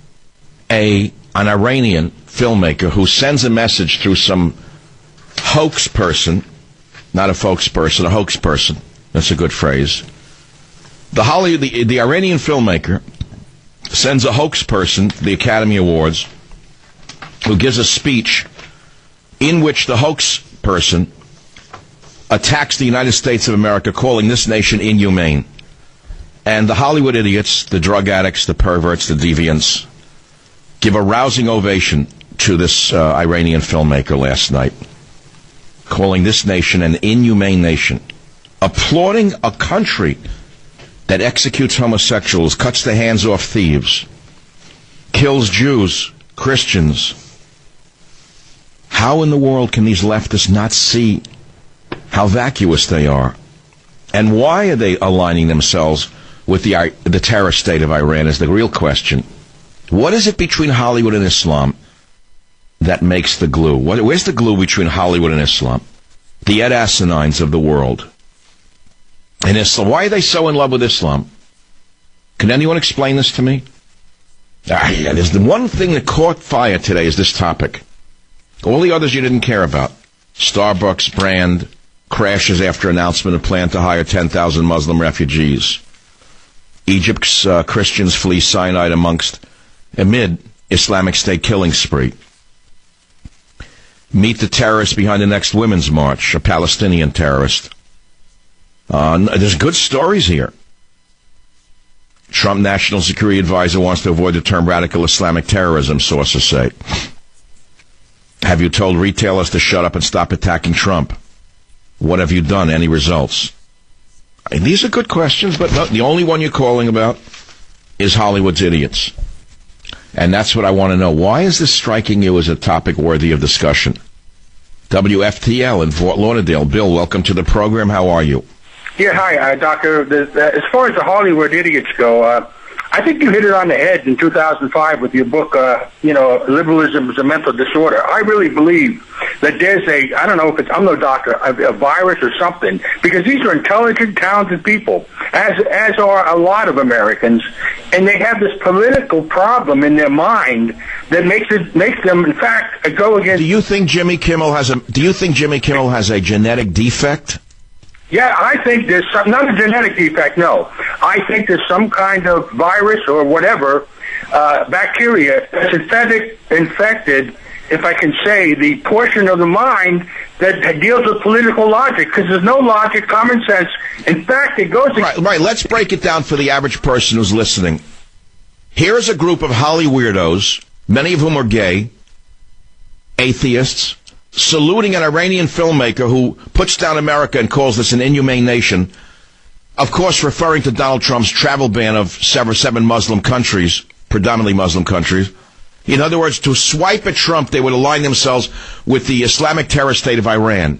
a an Iranian filmmaker who sends a message through some hoax person? Not a folks person, a hoax person. That's a good phrase. The Hollywood, the, the Iranian filmmaker sends a hoax person to the Academy Awards who gives a speech in which the hoax person attacks the United States of America, calling this nation inhumane. And the Hollywood idiots, the drug addicts, the perverts, the deviants, give a rousing ovation to this uh, Iranian filmmaker last night, calling this nation an inhumane nation, applauding a country that executes homosexuals, cuts the hands off thieves, kills Jews, Christians. How in the world can these leftists not see how vacuous they are? And why are they aligning themselves with the, the terror state of Iran is the real question. What is it between Hollywood and Islam that makes the glue? What, where's the glue between Hollywood and Islam? The Ed Asinines of the world. And Islam, why are they so in love with Islam? Can anyone explain this to me? Ah, yeah, there's the one thing that caught fire today is this topic. All the others you didn't care about. Starbucks brand crashes after announcement of plan to hire ten thousand Muslim refugees. Egypt's uh, Christians flee Sinai amongst amid Islamic State killing spree. Meet the terrorist behind the next women's march, a Palestinian terrorist. Uh, there's good stories here. Trump National Security Advisor wants to avoid the term radical Islamic terrorism, sources say. Have you told retailers to shut up and stop attacking Trump? What have you done? Any results? And these are good questions, but no, the only one you're calling about is Hollywood's idiots. And that's what I want to know. Why is this striking you as a topic worthy of discussion? W F T L in Fort Lauderdale. Bill, welcome to the program. How are you? Yeah, hi, uh, Doctor. The, uh, as far as the Hollywood idiots go, uh, I think you hit it on the head in two thousand five with your book, uh, you know, Liberalism is a Mental Disorder. I really believe that there's a, I don't know if it's, I'm no doctor, a, a virus or something, because these are intelligent, talented people, as as are a lot of Americans, and they have this political problem in their mind that makes it makes them, in fact, go against. Do you think Jimmy Kimmel has a? Do you think Jimmy Kimmel has a genetic defect? Yeah, I think there's some, not a genetic defect, no. I think there's some kind of virus or whatever, uh, bacteria that's infected, infected if I can say, the portion of the mind that, that deals with political logic, because there's no logic, common sense. In fact, it goes... Right, right, let's break it down for the average person who's listening. Here is a group of Holly weirdos, many of whom are gay, atheists, saluting an Iranian filmmaker who puts down America and calls this an inhumane nation, of course referring to Donald Trump's travel ban of seven, seven Muslim countries, predominantly Muslim countries. In other words, to swipe at Trump, they would align themselves with the Islamic terror state of Iran.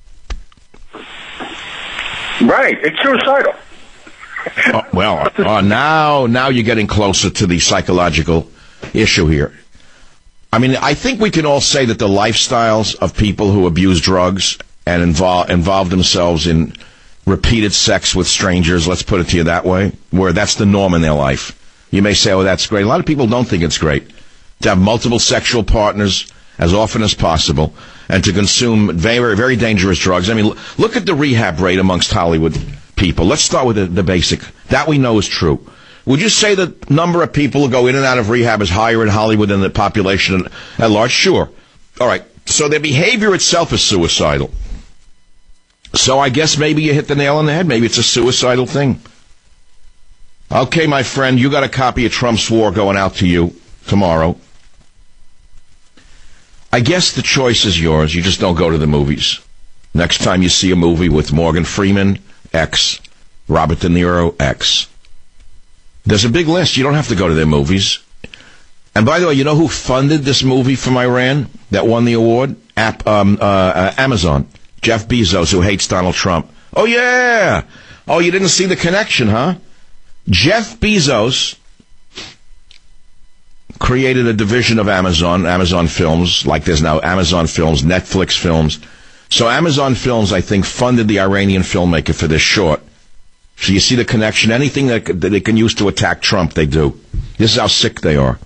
Right, it's suicidal. Oh, well, uh, now, now you're getting closer to the psychological issue here. I mean, I think we can all say that the lifestyles of people who abuse drugs and involve, involve themselves in repeated sex with strangers, let's put it to you that way, where that's the norm in their life. You may say, oh, that's great. A lot of people don't think it's great to have multiple sexual partners as often as possible and to consume very, very dangerous drugs. I mean, look at the rehab rate amongst Hollywood people. Let's start with the, the basic. That we know is true. Would you say the number of people who go in and out of rehab is higher in Hollywood than the population at large? Sure. All right. So their behavior itself is suicidal. So I guess maybe you hit the nail on the head. Maybe it's a suicidal thing. Okay, my friend, you got a copy of Trump's War going out to you tomorrow. I guess the choice is yours. You just don't go to the movies. Next time you see a movie with Morgan Freeman, X, Robert De Niro, X. There's a big list. You don't have to go to their movies. And by the way, you know who funded this movie from Iran that won the award? App, um, uh, uh, Amazon. Jeff Bezos, who hates Donald Trump. Oh, yeah. Oh, you didn't see the connection, huh? Jeff Bezos created a division of Amazon, Amazon Films, like there's now Amazon Films, Netflix Films. So Amazon Films, I think, funded the Iranian filmmaker for this short. So you see the connection. Anything that, that they can use to attack Trump, they do. This is how sick they are.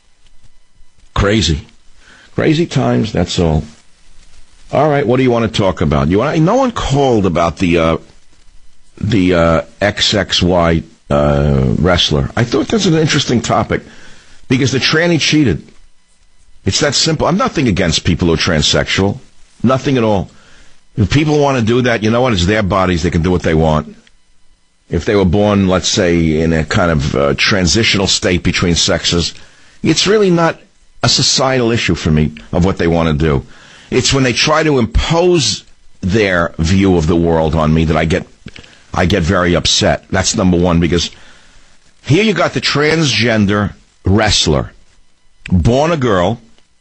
Crazy. Crazy times, that's all. All right, what do you want to talk about? You want? No one called about the uh, the uh, X X Y uh, wrestler. I thought that's an interesting topic because the tranny cheated. It's that simple. I'm nothing against people who are transsexual. Nothing at all. If people want to do that, you know what? It's their bodies. They can do what they want. If they were born, let's say, in a kind of uh, transitional state between sexes, it's really not a societal issue for me of what they want to do. It's when they try to impose their view of the world on me that I get I get very upset. That's number one, because here you got the transgender wrestler, born a girl,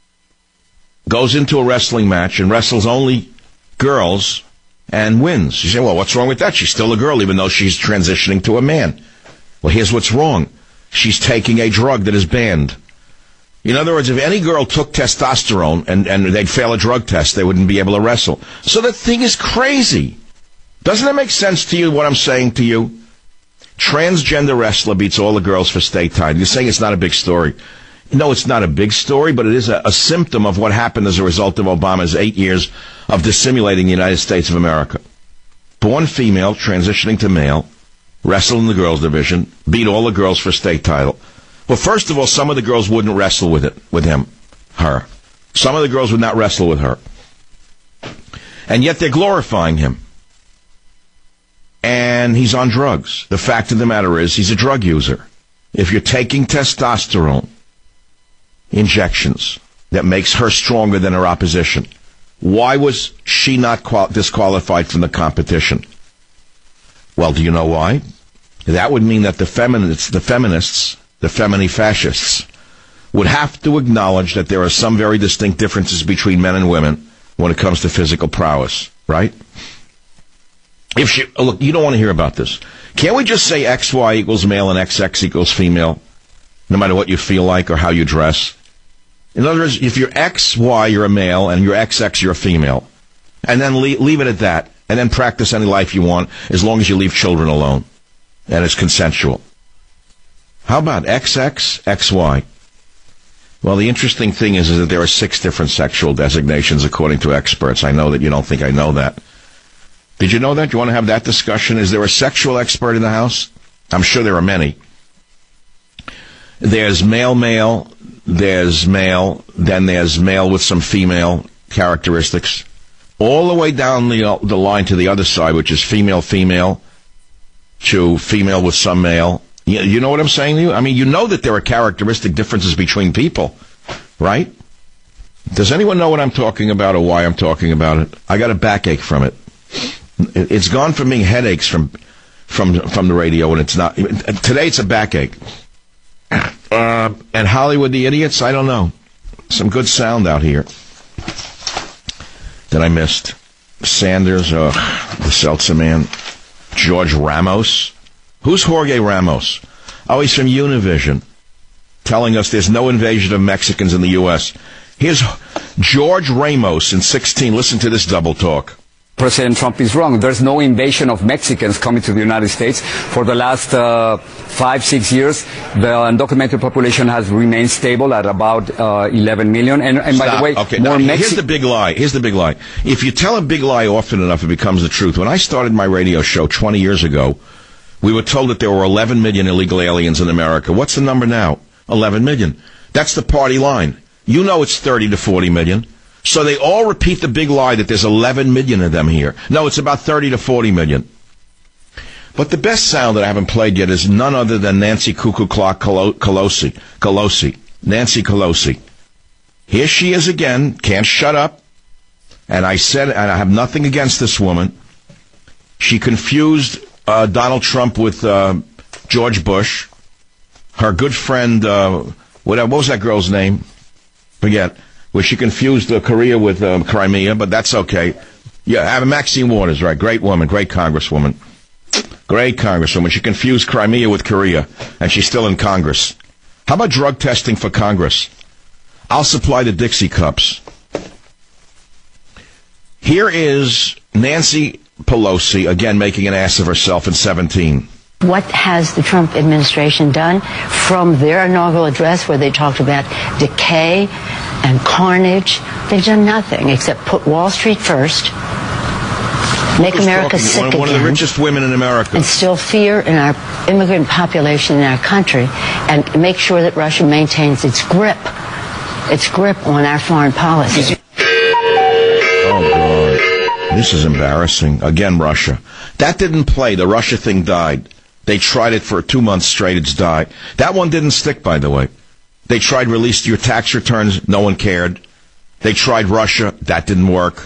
goes into a wrestling match and wrestles only girls and wins. You say, well, what's wrong with that? She's still a girl, even though she's transitioning to a man. Well, here's what's wrong. She's taking a drug that is banned. In other words, if any girl took testosterone and, and they'd fail a drug test, they wouldn't be able to wrestle. So the thing is crazy. Doesn't it make sense to you what I'm saying to you? Transgender wrestler beats all the girls for state title. You're saying it's not a big story. No, it's not a big story, but it is a, a symptom of what happened as a result of Obama's eight years of dissimulating the United States of America. Born female, transitioning to male, wrestled in the girls' division, beat all the girls for state title. Well, first of all, some of the girls wouldn't wrestle with it, with him, her. Some of the girls would not wrestle with her. And yet they're glorifying him. And he's on drugs. The fact of the matter is, he's a drug user. If you're taking testosterone injections that makes her stronger than her opposition, why was she not qual- disqualified from the competition? Well, do you know why? That would mean that the feminists, the feminists, the feminine fascists, would have to acknowledge that there are some very distinct differences between men and women when it comes to physical prowess, right? If she, look, you don't want to hear about this. Can't we just say X Y equals male and X X equals female, no matter what you feel like or how you dress? In other words, if you're X Y, you're a male, and you're X X, you're a female. And then leave, leave it at that, and then practice any life you want, as long as you leave children alone, and it's consensual. How about X X, X Y? Well, the interesting thing is, is that there are six different sexual designations according to experts. I know that you don't think I know that. Did you know that? Do you want to have that discussion? Is there a sexual expert in the house? I'm sure there are many. There's male-male, there's male, then there's male with some female characteristics, all the way down the uh, the line to the other side, which is female, female, to female with some male. You, you know what I'm saying to you? I mean, you know that there are characteristic differences between people, right? Does anyone know what I'm talking about or why I'm talking about it? I got a backache from it. It's gone from being headaches from from from the radio, and it's not. Today it's a backache. Uh, and Hollywood the Idiots, I don't know. Some good sound out here that I missed. Sanders, uh, the Seltzer Man. George Ramos. Who's Jorge Ramos? Oh, he's from Univision, telling us there's no invasion of Mexicans in the U S Here's George Ramos in sixteen. Listen to this double talk. President Trump is wrong. There's no invasion of Mexicans coming to the United States. For the last uh, five, six years, the undocumented population has remained stable at about uh, eleven million. And, and by the way, okay, more now, Mexi- here's the big lie. Here's the big lie. If you tell a big lie often enough, it becomes the truth. When I started my radio show twenty years ago, we were told that there were eleven million illegal aliens in America. What's the number now? eleven million. That's the party line. You know it's thirty to forty million. So they all repeat the big lie that there's eleven million of them here. No, it's about thirty to forty million. But the best sound that I haven't played yet is none other than Nancy Cuckoo Clock Pelosi. Pelosi. Nancy Pelosi. Here she is again, can't shut up. And I said, and I have nothing against this woman. She confused uh, Donald Trump with uh, George Bush. Her good friend, uh, what, what was that girl's name? Forget. Where she confused uh, Korea with um, Crimea, but that's okay. Yeah, have Maxine Waters, right? Great woman, great congresswoman. Great congresswoman. She confused Crimea with Korea, and she's still in Congress. How about drug testing for Congress? I'll supply the Dixie cups. Here is Nancy Pelosi, again making an ass of herself in seventeen. What has the Trump administration done from their inaugural address where they talked about decay and carnage? They've done nothing except put Wall Street first, make America sick one, again. One of the richest women in America. Instill fear in our immigrant population in our country and make sure that Russia maintains its grip, its grip on our foreign policy. Oh, God. This is embarrassing. Again, Russia. That didn't play. The Russia thing died. They tried it for two months straight. It's died. That one didn't stick, by the way. They tried release your tax returns. No one cared. They tried Russia. That didn't work.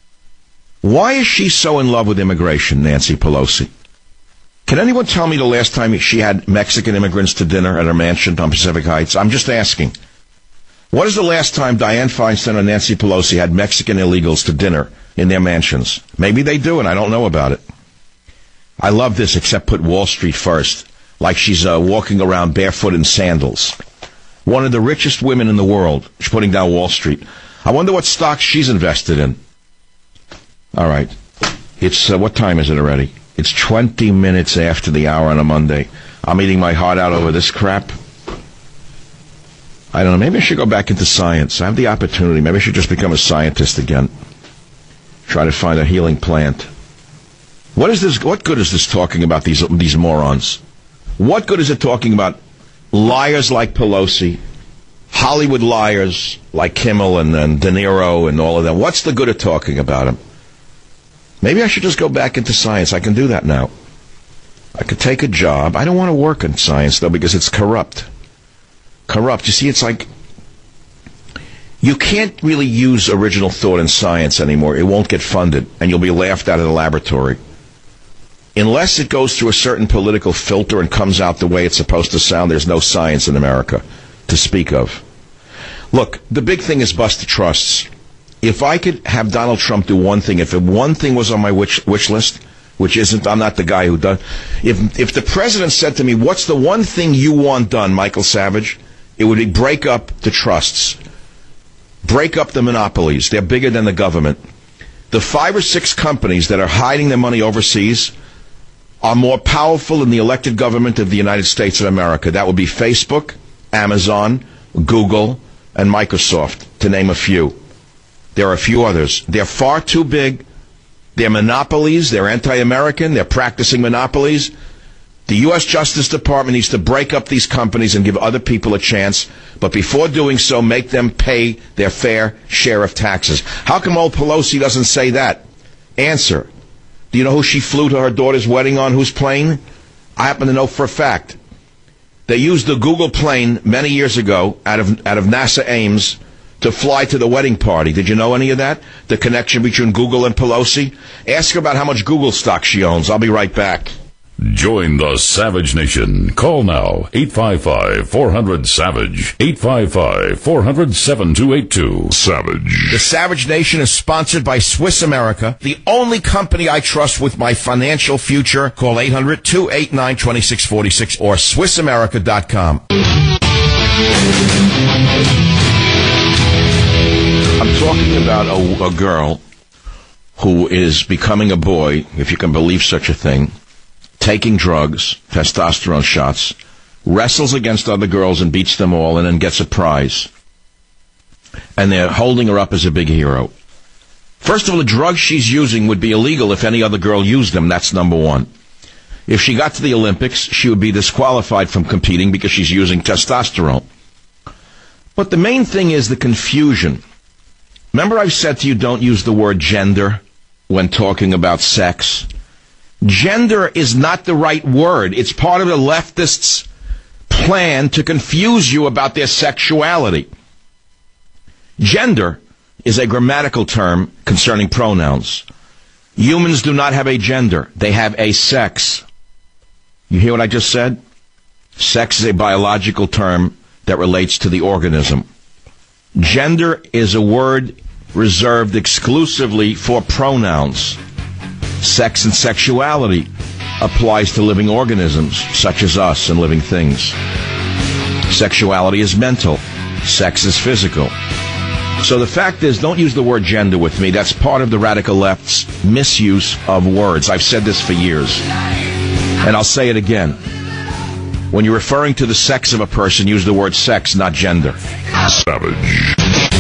Why is she so in love with immigration, Nancy Pelosi? Can anyone tell me the last time she had Mexican immigrants to dinner at her mansion on Pacific Heights? I'm just asking. What is the last time Dianne Feinstein or Nancy Pelosi had Mexican illegals to dinner in their mansions? Maybe they do, and I don't know about it. I love this, except put Wall Street first, like she's uh, walking around barefoot in sandals. One of the richest women in the world. She's putting down Wall Street. I wonder what stocks she's invested in. All right. It's, uh, what time is it already? It's twenty minutes after the hour on a Monday. I'm eating my heart out over this crap. I don't know. Maybe I should go back into science. I have the opportunity. Maybe I should just become a scientist again. Try to find a healing plant. What is this? What good is this talking about these these morons? What good is it talking about liars like Pelosi, Hollywood liars like Kimmel and, and De Niro and all of them? What's the good of talking about them? Maybe I should just go back into science. I can do that now. I could take a job. I don't want to work in science, though, because it's corrupt. Corrupt. You see, it's like you can't really use original thought in science anymore. It won't get funded, and you'll be laughed out of the laboratory. Unless it goes through a certain political filter and comes out the way it's supposed to sound, there's no science in America to speak of. Look, the big thing is bust the trusts. If I could have Donald Trump do one thing, if one thing was on my wish, wish list, which isn't, I'm not the guy who does, if, if the president said to me, what's the one thing you want done, Michael Savage, it would be break up the trusts. Break up the monopolies. They're bigger than the government. The five or six companies that are hiding their money overseas are more powerful than the elected government of the United States of America. That would be Facebook, Amazon, Google, and Microsoft, to name a few. There are a few others. They're far too big. They're monopolies. They're anti-American. They're practicing monopolies. The U S Justice Department needs to break up these companies and give other people a chance, but before doing so, make them pay their fair share of taxes. How come old Pelosi doesn't say that? Answer. Do you know who she flew to her daughter's wedding on, whose plane? I happen to know for a fact. They used the Google plane many years ago out of out of NASA Ames to fly to the wedding party. Did you know any of that? The connection between Google and Pelosi? Ask her about how much Google stock she owns. I'll be right back. Join the Savage Nation. Call now, eight five five, four hundred, SAVAGE, eight five five, four hundred, seven two eight two. Savage. The Savage Nation is sponsored by Swiss America, the only company I trust with my financial future. Call eight hundred, two eight nine, two six four six or swiss america dot com. I'm talking about a, a girl who is becoming a boy, if you can believe such a thing, taking drugs, testosterone shots, wrestles against other girls and beats them all, and then gets a prize. And they're holding her up as a big hero. First of all, the drugs she's using would be illegal if any other girl used them. That's number one. If she got to the Olympics, she would be disqualified from competing because she's using testosterone. But the main thing is the confusion. Remember I've said to you, don't use the word gender when talking about sex? Gender is not the right word. It's part of the leftists' plan to confuse you about their sexuality. Gender is a grammatical term concerning pronouns. Humans do not have a gender. They have a sex. You hear what I just said? Sex is a biological term that relates to the organism. Gender is a word reserved exclusively for pronouns. Sex and sexuality applies to living organisms, such as us and living things. Sexuality is mental. Sex is physical. So the fact is, don't use the word gender with me. That's part of the radical left's misuse of words. I've said this for years. And I'll say it again. When you're referring to the sex of a person, use the word sex, not gender. Savage.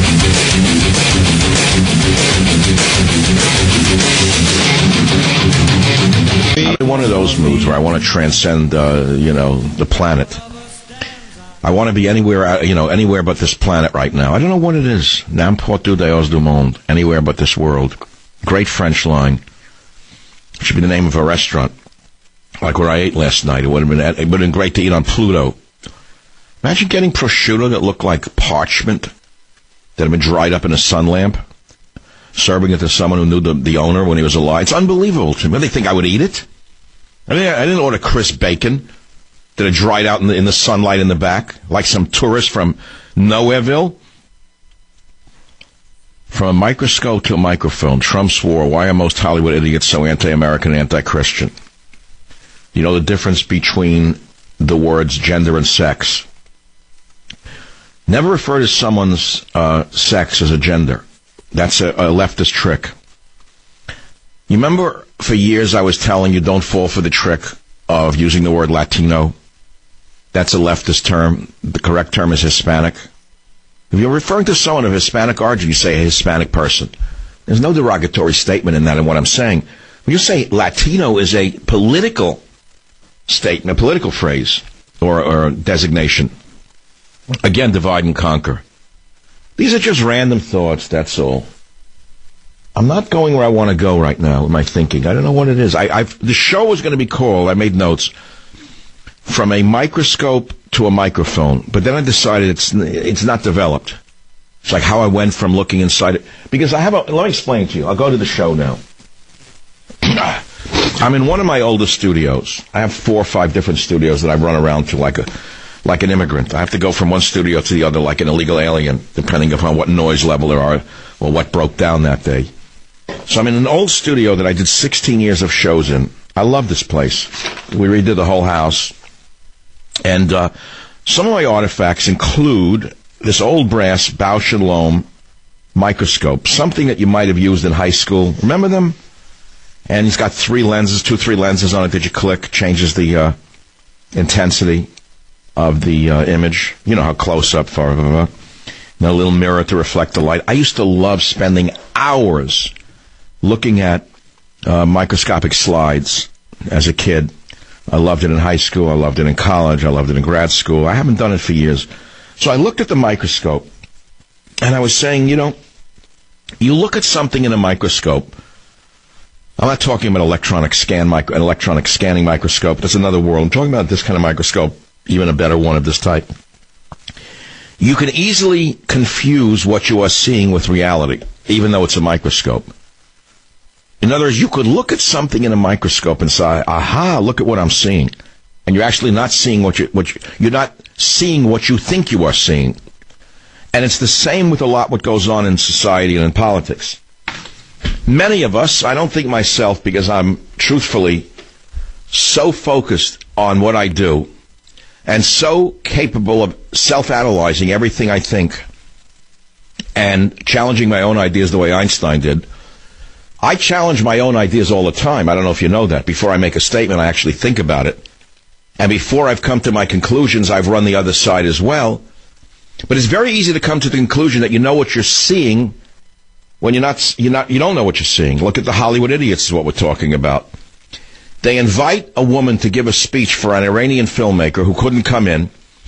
I'm in one of those moods where I want to transcend, uh, you know, the planet. I want to be anywhere, you know, anywhere but this planet right now. I don't know what it is. N'importe où dehors du monde. Anywhere but this world. Great French line. It should be the name of a restaurant. Like where I ate last night. It would have been, it would have been great to eat on Pluto. Imagine getting prosciutto that looked like parchment that had been dried up in a sun lamp, serving it to someone who knew the, the owner when he was alive. It's unbelievable to me. They think I would eat it? I mean, I didn't order crisp bacon that had dried out in the, in the sunlight in the back, like some tourist from Nowhereville. From a microscope to a microphone, Trump swore, why are most Hollywood idiots so anti-American and anti-Christian? You know the difference between the words gender and sex. Never refer to someone's uh, sex as a gender. That's a, a leftist trick. You remember for years I was telling you don't fall for the trick of using the word Latino? That's a leftist term. The correct term is Hispanic. If you're referring to someone of Hispanic origin, you say a Hispanic person. There's no derogatory statement in that in what I'm saying. When you say Latino is a political statement, a political phrase, or, or designation. Again, divide and conquer. These are just random thoughts, that's all. I'm not going where I want to go right now with my thinking. I don't know what it is. I, I've, the show was going to be called, I made notes, From a Microscope to a Microphone. But then I decided it's it's not developed. It's like how I went from looking inside it. Because I have a, let me explain to you. I'll go to the show now. I'm in one of my oldest studios. I have four or five different studios that I run around to like a like an immigrant. I have to go from one studio to the other like an illegal alien, depending upon what noise level there are or what broke down that day. So I'm in an old studio that I did sixteen years of shows in. I love this place. We redid the whole house. And uh, some of my artifacts include this old brass Bausch and Lomb microscope, something that you might have used in high school. Remember them? And he's got three lenses, two, three lenses on it that you click, changes the uh, intensity of the uh, image. You know how close up, far, blah, blah, blah. And a little mirror to reflect the light. I used to love spending hours looking at uh, microscopic slides as a kid. I loved it in high school. I loved it in college. I loved it in grad school. I haven't done it for years. So I looked at the microscope, and I was saying, you know, you look at something in a microscope. I'm not talking about electronic scan micro, an electronic scanning microscope. That's another world. I'm talking about this kind of microscope, even a better one of this type. You can easily confuse what you are seeing with reality, even though it's a microscope. In other words, you could look at something in a microscope and say, aha, look at what I'm seeing. And you're actually not seeing what you, what you, you're not seeing what you think you are seeing. And it's the same with a lot what goes on in society and in politics. Many of us, I don't think myself, because I'm truthfully so focused on what I do and so capable of self-analyzing everything I think and challenging my own ideas the way Einstein did. I challenge my own ideas all the time. I don't know if you know that. Before I make a statement, I actually think about it. And before I've come to my conclusions, I've run the other side as well. But it's very easy to come to the conclusion that you know what you're seeing when you're not, you're not, you don't know what you're seeing. Look at the Hollywood idiots is what we're talking about. They invite a woman to give a speech for an Iranian filmmaker who couldn't come in.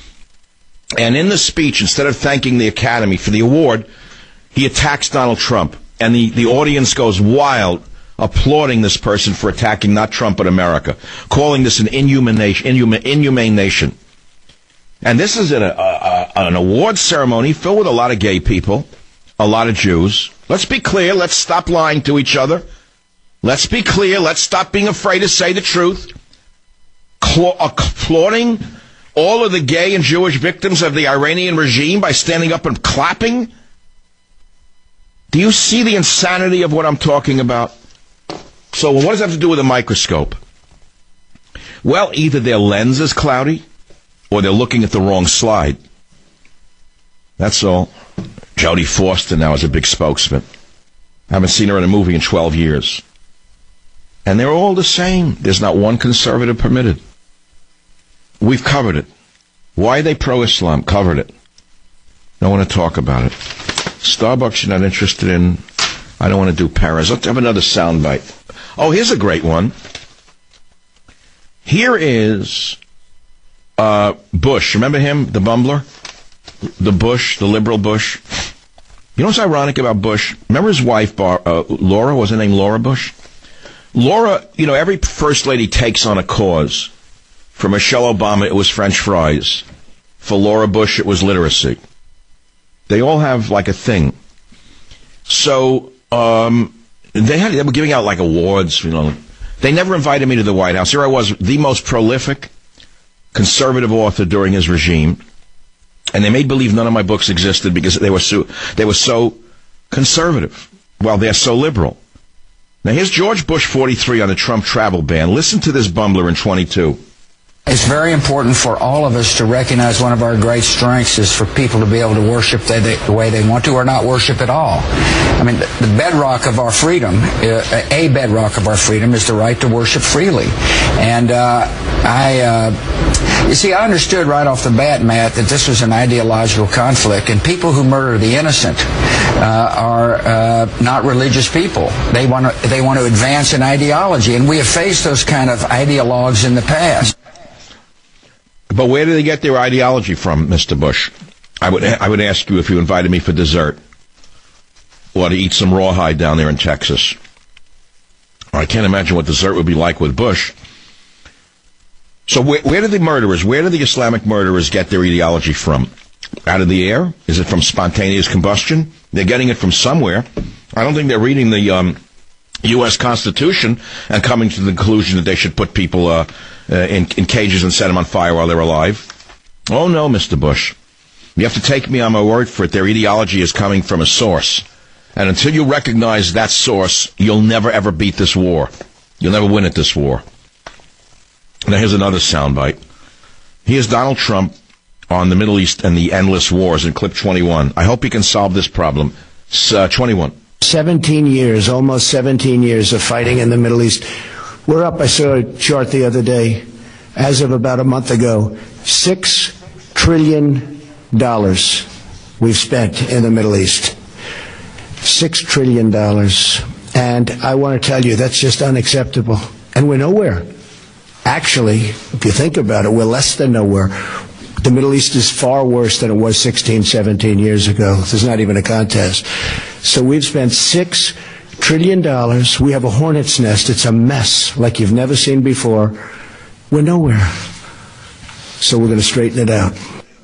And in the speech, instead of thanking the Academy for the award, he attacks Donald Trump. And the, the audience goes wild, applauding this person for attacking not Trump but America, calling this an inhuman nation, inhuman, inhumane nation. And this is an, a, a, an award ceremony filled with a lot of gay people, a lot of Jews. Let's be clear. Let's stop lying to each other. Let's be clear. Let's stop being afraid to say the truth. Cla- applauding all of the gay and Jewish victims of the Iranian regime by standing up and clapping. Do you see the insanity of what I'm talking about? So what does that have to do with a microscope? Well, either their lens is cloudy or they're looking at the wrong slide. That's all. Jodie Foster now is a big spokesman. I haven't seen her in a movie in twelve years. And they're all the same. There's not one conservative permitted. We've covered it. Why are they pro-Islam? Covered it. Don't want to talk about it. Starbucks you're not interested in. I don't want to do Paris. Let's have another soundbite. Oh, here's a great one. Here is uh, Bush. Remember him, the bumbler? The Bush, the liberal Bush. You know what's ironic about Bush? Remember his wife, Bar- uh, Laura? Was her name Laura Bush? Laura, you know, every first lady takes on a cause. For Michelle Obama, it was French fries. For Laura Bush, it was literacy. They all have, like, a thing. So, um, they had, they were giving out, like, awards, you know. They never invited me to the White House. Here I was, the most prolific conservative author during his regime. And they made believe none of my books existed because they were so, they were so conservative. Well, they're so liberal. Now, here's George Bush forty-three on the Trump travel ban. Listen to this bumbler in twenty-two. It's very important for all of us to recognize one of our great strengths is for people to be able to worship the, the way they want to or not worship at all. I mean, the, the bedrock of our freedom, uh, a bedrock of our freedom is the right to worship freely. And uh, I, uh, you see, I understood right off the bat, Matt, that this was an ideological conflict, and people who murder the innocent uh, are uh, not religious people. They want to they want to advance an ideology, and we have faced those kind of ideologues in the past. But where do they get their ideology from, Mister Bush? I would I would ask you if you invited me for dessert or to eat some rawhide down there in Texas. I can't imagine what dessert would be like with Bush. So where, where do the murderers, where do the Islamic murderers get their ideology from? Out of the air? Is it from spontaneous combustion? They're getting it from somewhere. I don't think they're reading the um, U S Constitution and coming to the conclusion that they should put people uh, uh, in, in cages and set them on fire while they're alive. Oh, no, Mister Bush. You have to take me on my word for it. Their ideology is coming from a source. And until you recognize that source, you'll never, ever beat this war. You'll never win at this war. Now, here's another soundbite. Here's Donald Trump on the Middle East and the endless wars in clip twenty-one. I hope he can solve this problem. Uh, twenty-one. seventeen years, almost seventeen years of fighting in the Middle East. We're up, I saw a chart the other day, as of about a month ago, six trillion dollars we've spent in the Middle East. Six trillion dollars. And I want to tell you, that's just unacceptable. And we're nowhere. Actually, if you think about it, we're less than nowhere. The Middle East is far worse than it was sixteen, seventeen years ago. There's not even a contest. So we've spent six trillion dollars. We have a hornet's nest. It's a mess like you've never seen before. We're nowhere. So we're going to straighten it out.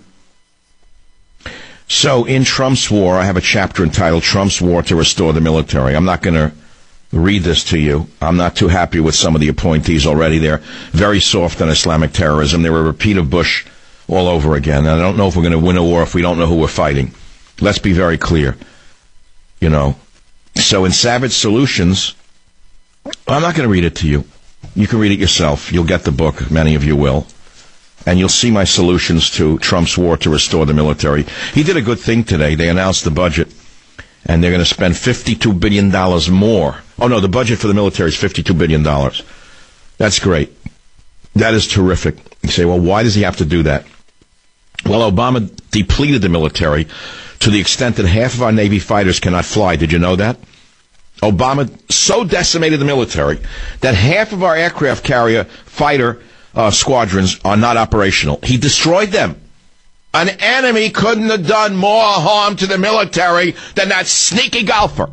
So in Trump's war, I have a chapter entitled Trump's War to Restore the Military. I'm not going to read this to you. I'm not too happy with some of the appointees already. They're very soft on Islamic terrorism. They're a repeat of Bush all over again. And I don't know if we're going to win a war if we don't know who we're fighting. Let's be very clear. You know. So in Savage Solutions, I'm not going to read it to you. You can read it yourself. You'll get the book. Many of you will. And you'll see my solutions to Trump's war to restore the military. He did a good thing today. They announced the budget, and they're going to spend fifty-two billion dollars more. Oh, no, the budget for the military is fifty-two billion dollars. That's great. That is terrific. You say, well, why does he have to do that? Well, Obama depleted the military to the extent that half of our Navy fighters cannot fly. Did you know that? Obama so decimated the military that half of our aircraft carrier fighter Uh, squadrons are not operational. He destroyed them. An enemy couldn't have done more harm to the military than that sneaky golfer.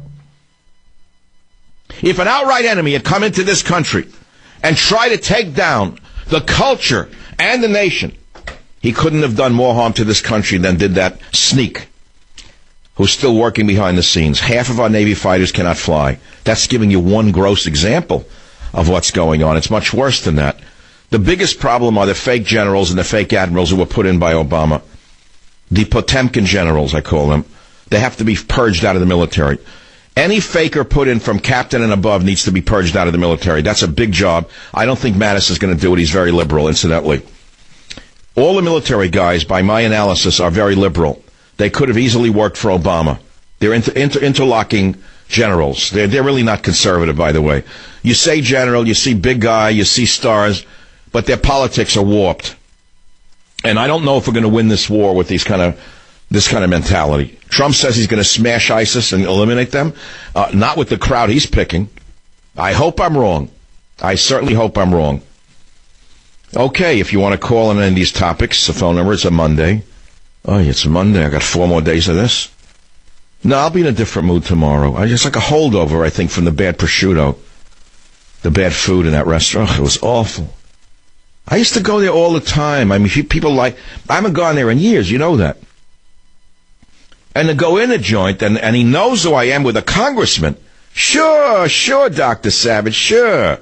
If an outright enemy had come into this country and tried to take down the culture and the nation, he couldn't have done more harm to this country than did that sneak who's still working behind the scenes. Half of our Navy fighters cannot fly. That's giving you one gross example of what's going on. It's much worse than that. The biggest problem are the fake generals and the fake admirals who were put in by Obama. The Potemkin generals, I call them. They have to be purged out of the military. Any faker put in from captain and above needs to be purged out of the military. That's a big job. I don't think Mattis is going to do it. He's very liberal, incidentally. All the military guys, by my analysis, are very liberal. They could have easily worked for Obama. They're inter- inter- interlocking generals. They're, they're really not conservative, by the way. You say general, you see big guy, you see stars, but their politics are warped. And I don't know if we're going to win this war with these kind of, this kind of mentality. Trump says he's going to smash ISIS and eliminate them. Uh, not with the crowd he's picking. I hope I'm wrong. I certainly hope I'm wrong. Okay, if you want to call on any of these topics, the phone number is a Monday. Oh, it's a Monday. I got four more days of this. No, I'll be in a different mood tomorrow. I just like a holdover, I think, from the bad prosciutto. The bad food in that restaurant. It was awful. I used to go there all the time. I mean, people like, I haven't gone there in years, you know that. And to go in a joint, and, and he knows who I am with a congressman. Sure, sure, Doctor Savage, sure.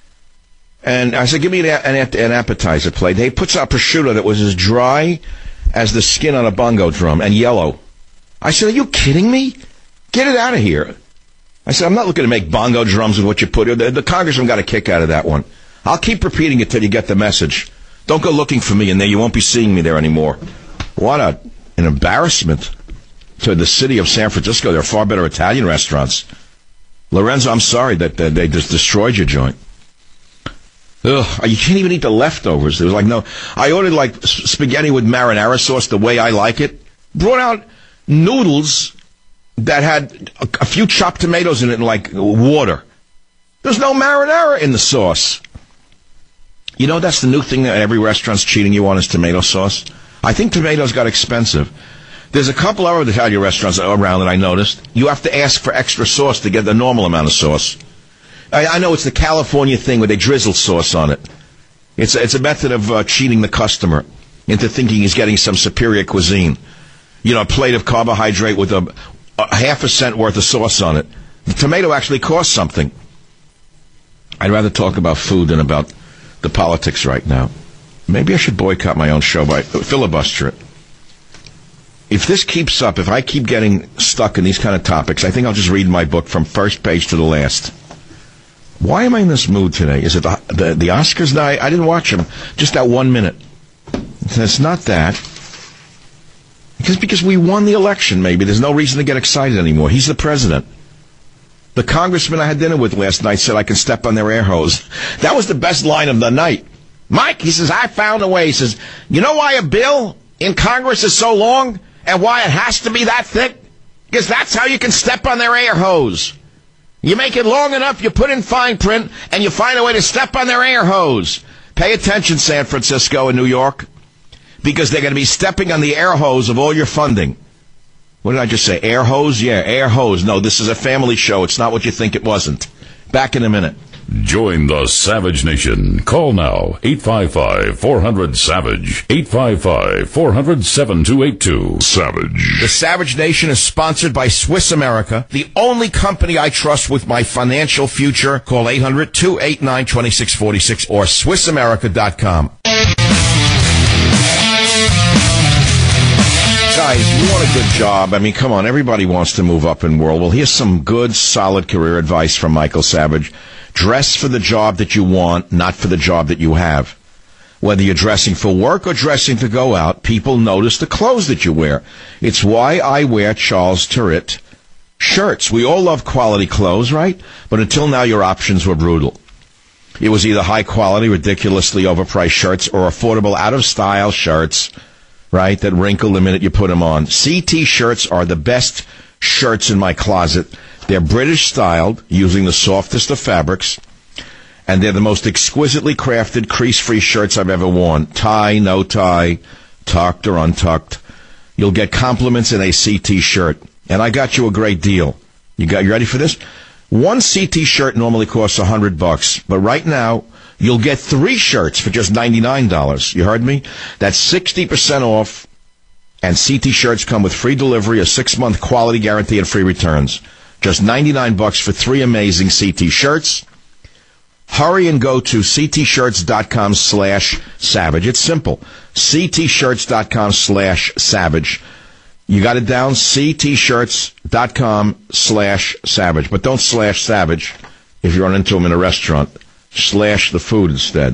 And I said, give me an, an, an appetizer plate. He puts out prosciutto that was as dry as the skin on a bongo drum, and yellow. I said, are you kidding me? Get it out of here. I said, I'm not looking to make bongo drums with what you put here. The, the congressman got a kick out of that one. I'll keep repeating it till you get the message. Don't go looking for me in there. You won't be seeing me there anymore. What a, an embarrassment to the city of San Francisco. There are far better Italian restaurants. Lorenzo, I'm sorry that uh, they just destroyed your joint. Ugh, you can't even eat the leftovers. It was like, no, I ordered like spaghetti with marinara sauce the way I like it. Brought out noodles that had a, a few chopped tomatoes in it and like water. There's no marinara in the sauce. You know, that's the new thing that every restaurant's cheating you on is tomato sauce. I think tomatoes got expensive. There's a couple other Italian restaurants around that I noticed. You have to ask for extra sauce to get the normal amount of sauce. I, I know it's the California thing where they drizzle sauce on it. It's, it's a method of uh, cheating the customer into thinking he's getting some superior cuisine. You know, a plate of carbohydrate with a, a half a cent worth of sauce on it. The tomato actually costs something. I'd rather talk about food than about the politics right now. Maybe I should boycott my own show by filibuster it. If this keeps up, if I keep getting stuck in these kind of topics, I think I'll just read my book from first page to the last. Why am I in this mood today? Is it the the, the Oscars night? I didn't watch them. Just that one minute. It's not that. Because because we won the election, maybe. There's no reason to get excited anymore. He's the president. The congressman I had dinner with last night said I can step on their air hose. That was the best line of the night. Mike, he says, I found a way. He says, you know why a bill in Congress is so long and why it has to be that thick? Because that's how you can step on their air hose. You make it long enough, you put in fine print, and you find a way to step on their air hose. Pay attention, San Francisco and New York, because they're going to be stepping on the air hose of all your funding. What did I just say? Air hose? Yeah, air hose. No, this is a family show. It's not what you think it wasn't. Back in a minute. Join the Savage Nation. Call now, eight five five, four hundred, SAVAGE, eight five five, four hundred, seven two eight two. Savage. The Savage Nation is sponsored by Swiss America, the only company I trust with my financial future. Call eight hundred, two eight nine, two six four six or Swiss America dot com. Guys, you want a good job. I mean, come on, everybody wants to move up in world. Well, here's some good, solid career advice from Michael Savage. Dress for the job that you want, not for the job that you have. Whether you're dressing for work or dressing to go out, people notice the clothes that you wear. It's why I wear Charles Turret shirts. We all love quality clothes, right? But until now, your options were brutal. It was either high-quality, ridiculously overpriced shirts or affordable, out-of-style shirts, right, that wrinkle the minute you put them on. C T shirts are the best shirts in my closet. They're British-styled, using the softest of fabrics, and they're the most exquisitely crafted, crease-free shirts I've ever worn. Tie, no tie, tucked or untucked. You'll get compliments in a C T shirt. And I got you a great deal. You got you ready for this? One C T shirt normally costs a hundred bucks, but right now, you'll get three shirts for just ninety-nine dollars. You heard me? That's sixty percent off, and C T shirts come with free delivery, a six-month quality guarantee, and free returns. Just ninety-nine bucks for three amazing C T shirts. Hurry and go to ctshirts.com slash savage. It's simple. ctshirts.com slash savage. You got it down? ctshirts.com slash savage. But don't slash savage if you run into them in a restaurant. Slash the food instead.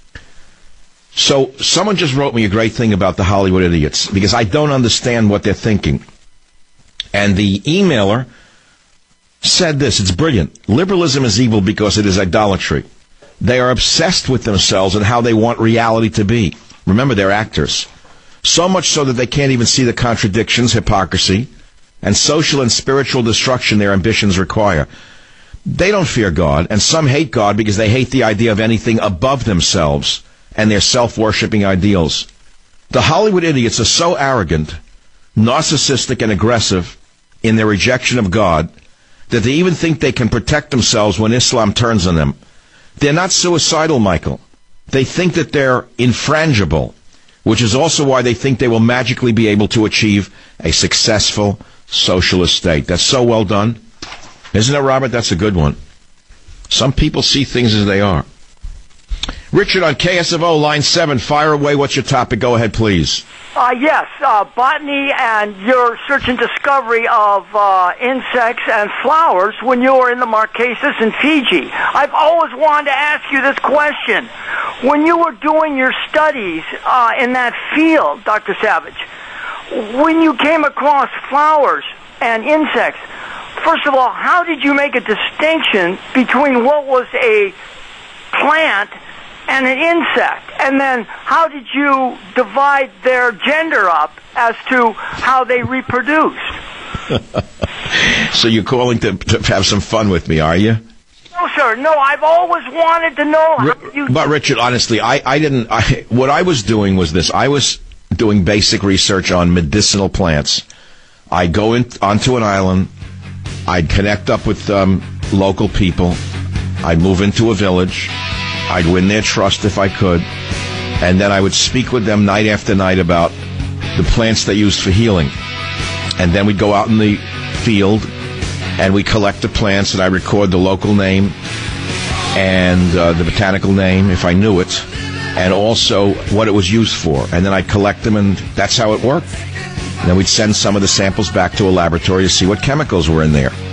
So someone just wrote me a great thing about the Hollywood idiots because I don't understand what they're thinking. And the emailer said this, it's brilliant. Liberalism is evil because it is idolatry. They are obsessed with themselves and how they want reality to be. Remember, they're actors. So much so that they can't even see the contradictions, hypocrisy, and social and spiritual destruction their ambitions require. They don't fear God, and some hate God because they hate the idea of anything above themselves and their self-worshipping ideals. The Hollywood idiots are so arrogant, narcissistic, and aggressive in their rejection of God that they even think they can protect themselves when Islam turns on them. They're not suicidal, Michael. They think that they're infrangible, which is also why they think they will magically be able to achieve a successful socialist state. That's so well done. Isn't it, Robert? That's a good one. Some people see things as they are. Richard on K S F O, line seven. Fire away. What's your topic? Go ahead, please. Uh, yes, uh, botany and your search and discovery of uh, insects and flowers when you were in the Marquesas in Fiji. I've always wanted to ask you this question. When you were doing your studies uh, in that field, Doctor Savage, when you came across flowers and insects, first of all, how did you make a distinction between what was a plant and an insect? And then how did you divide their gender up as to how they reproduced? So you're calling to, to have some fun with me, are you? No, sir. No, I've always wanted to know how you... But, Richard, honestly, I, I didn't... I, what I was doing was this. I was doing basic research on medicinal plants. I'd go in, onto an island. I'd connect up with um, local people. I'd move into a village. I'd win their trust if I could. And then I would speak with them night after night about the plants they used for healing. And then we'd go out in the field and we collect the plants and I record the local name and uh, the botanical name if I knew it, and also what it was used for. And then I'd collect them, and that's how it worked. And then we'd send some of the samples back to a laboratory to see what chemicals were in there.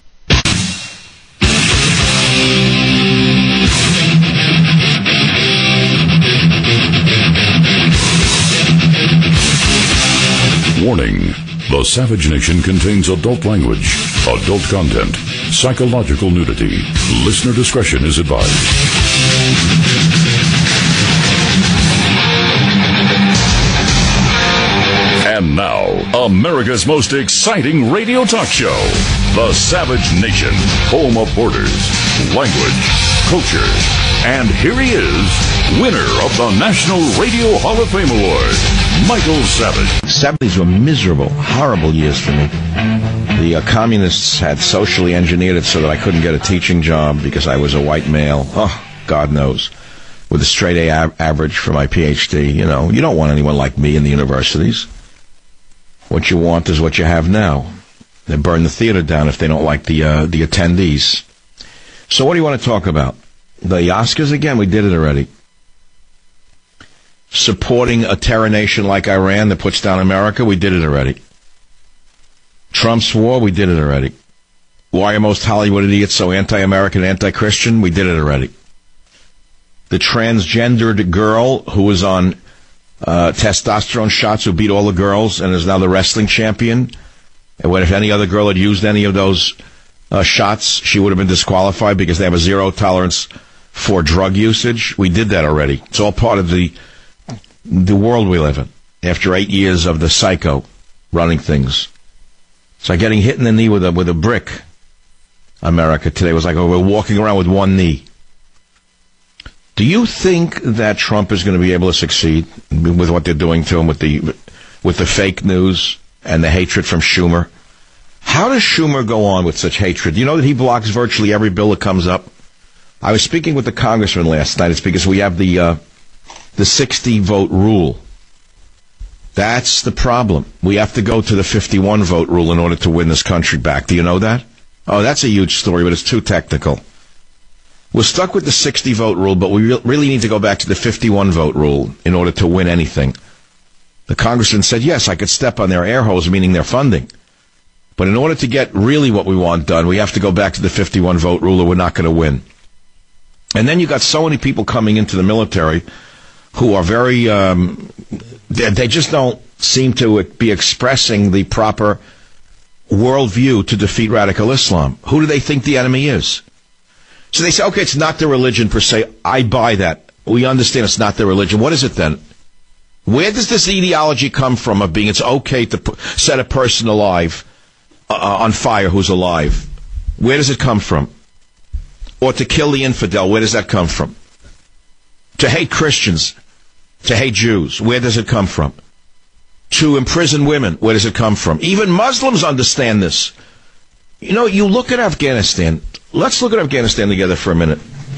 Warning. The Savage Nation contains adult language, adult content, psychological nudity. Listener discretion is advised. And now, America's most exciting radio talk show, The Savage Nation, home of borders, language, culture. And here he is, winner of the National Radio Hall of Fame Award, Michael Savage. seventies were miserable, horrible years for me. The uh, communists had socially engineered it so that I couldn't get a teaching job because I was a white male. Oh, God knows. With a straight A av- average for my P H D. You know, you don't want anyone like me in the universities. What you want is what you have now. They burn the theater down if they don't like the uh, the attendees. So what do you want to talk about? The Oscars again? We did it already. Supporting a terror nation like Iran that puts down America? We did it already. Trump's war? We did it already. Why are most Hollywood idiots so anti-American, anti-Christian? We did it already. The transgendered girl who was on uh, testosterone shots who beat all the girls and is now the wrestling champion. And what if any other girl had used any of those uh, shots, she would have been disqualified because they have a zero tolerance for drug usage? We did that already. It's all part of the the world we live in after eight years of the psycho running things. It's like getting hit in the knee with a with a brick. America today was like, oh, we're walking around with one knee. Do you think that Trump is going to be able to succeed with what they're doing to him with the with the fake news and the hatred from Schumer? How does Schumer go on with such hatred? You know that he blocks virtually every bill that comes up? I was speaking with the congressman last night. It's because we have the uh, the sixty vote rule. That's the problem. We have to go to the fifty-one vote rule in order to win this country back. Do you know that? Oh, that's a huge story, but it's too technical. We're stuck with the sixty vote rule, but we re- really need to go back to the fifty-one vote rule in order to win anything. The congressman said, yes, I could step on their air hose, meaning their funding. But in order to get really what we want done, we have to go back to the fifty-one vote rule or we're not going to win. And then you got so many people coming into the military who are very, um, they, they just don't seem to be expressing the proper worldview to defeat radical Islam. Who do they think the enemy is? So they say, okay, it's not their religion per se. I buy that. We understand it's not their religion. What is it then? Where does this ideology come from of being it's okay to p- set a person alive, uh, on fire who's alive? Where does it come from? Or to kill the infidel, where does that come from? To hate Christians, to hate Jews, where does it come from? To imprison women, where does it come from? Even Muslims understand this. You know, you look at Afghanistan. Let's look at Afghanistan together for a minute.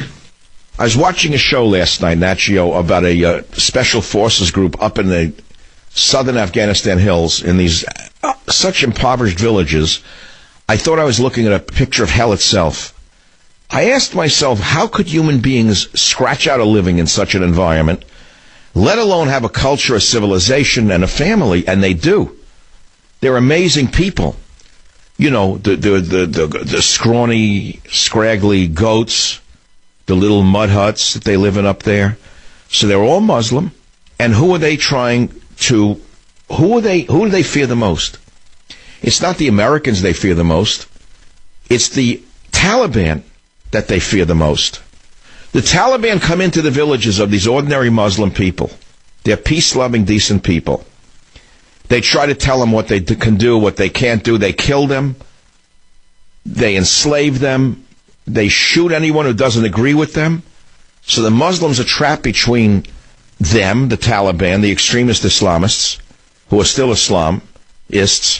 I was watching a show last night, Nat Geo, about a uh, special forces group up in the southern Afghanistan hills in these uh, such impoverished villages. I thought I was looking at a picture of hell itself. I asked myself, how could human beings scratch out a living in such an environment, let alone have a culture, a civilization, and a family? And they do. They're amazing people. You know, the the the the, the scrawny, scraggly goats, the little mud huts that they live in up there. So they're all Muslim. And who are they trying to, who are they, who do they fear the most? It's not the Americans they fear the most. It's the Taliban that they fear the most. The Taliban come into the villages of these ordinary Muslim people. They're peace-loving, decent people. They try to tell them what they do, can do, what they can't do. They kill them. They enslave them. They shoot anyone who doesn't agree with them. So the Muslims are trapped between them, the Taliban, the extremist Islamists, who are still Islamists,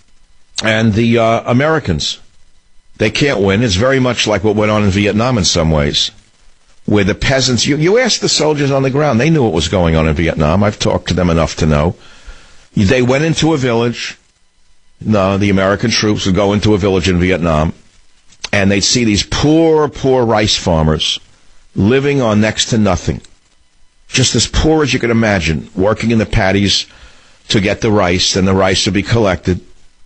and the uh, Americans. They can't win. It's very much like what went on in Vietnam in some ways, where the peasants, you, you asked the soldiers on the ground, they knew what was going on in Vietnam. I've talked to them enough to know. They went into a village. No, the American troops would go into a village in Vietnam, and they'd see these poor, poor rice farmers living on next to nothing. Just as poor as you could imagine, working in the paddies to get the rice, and the rice would be collected.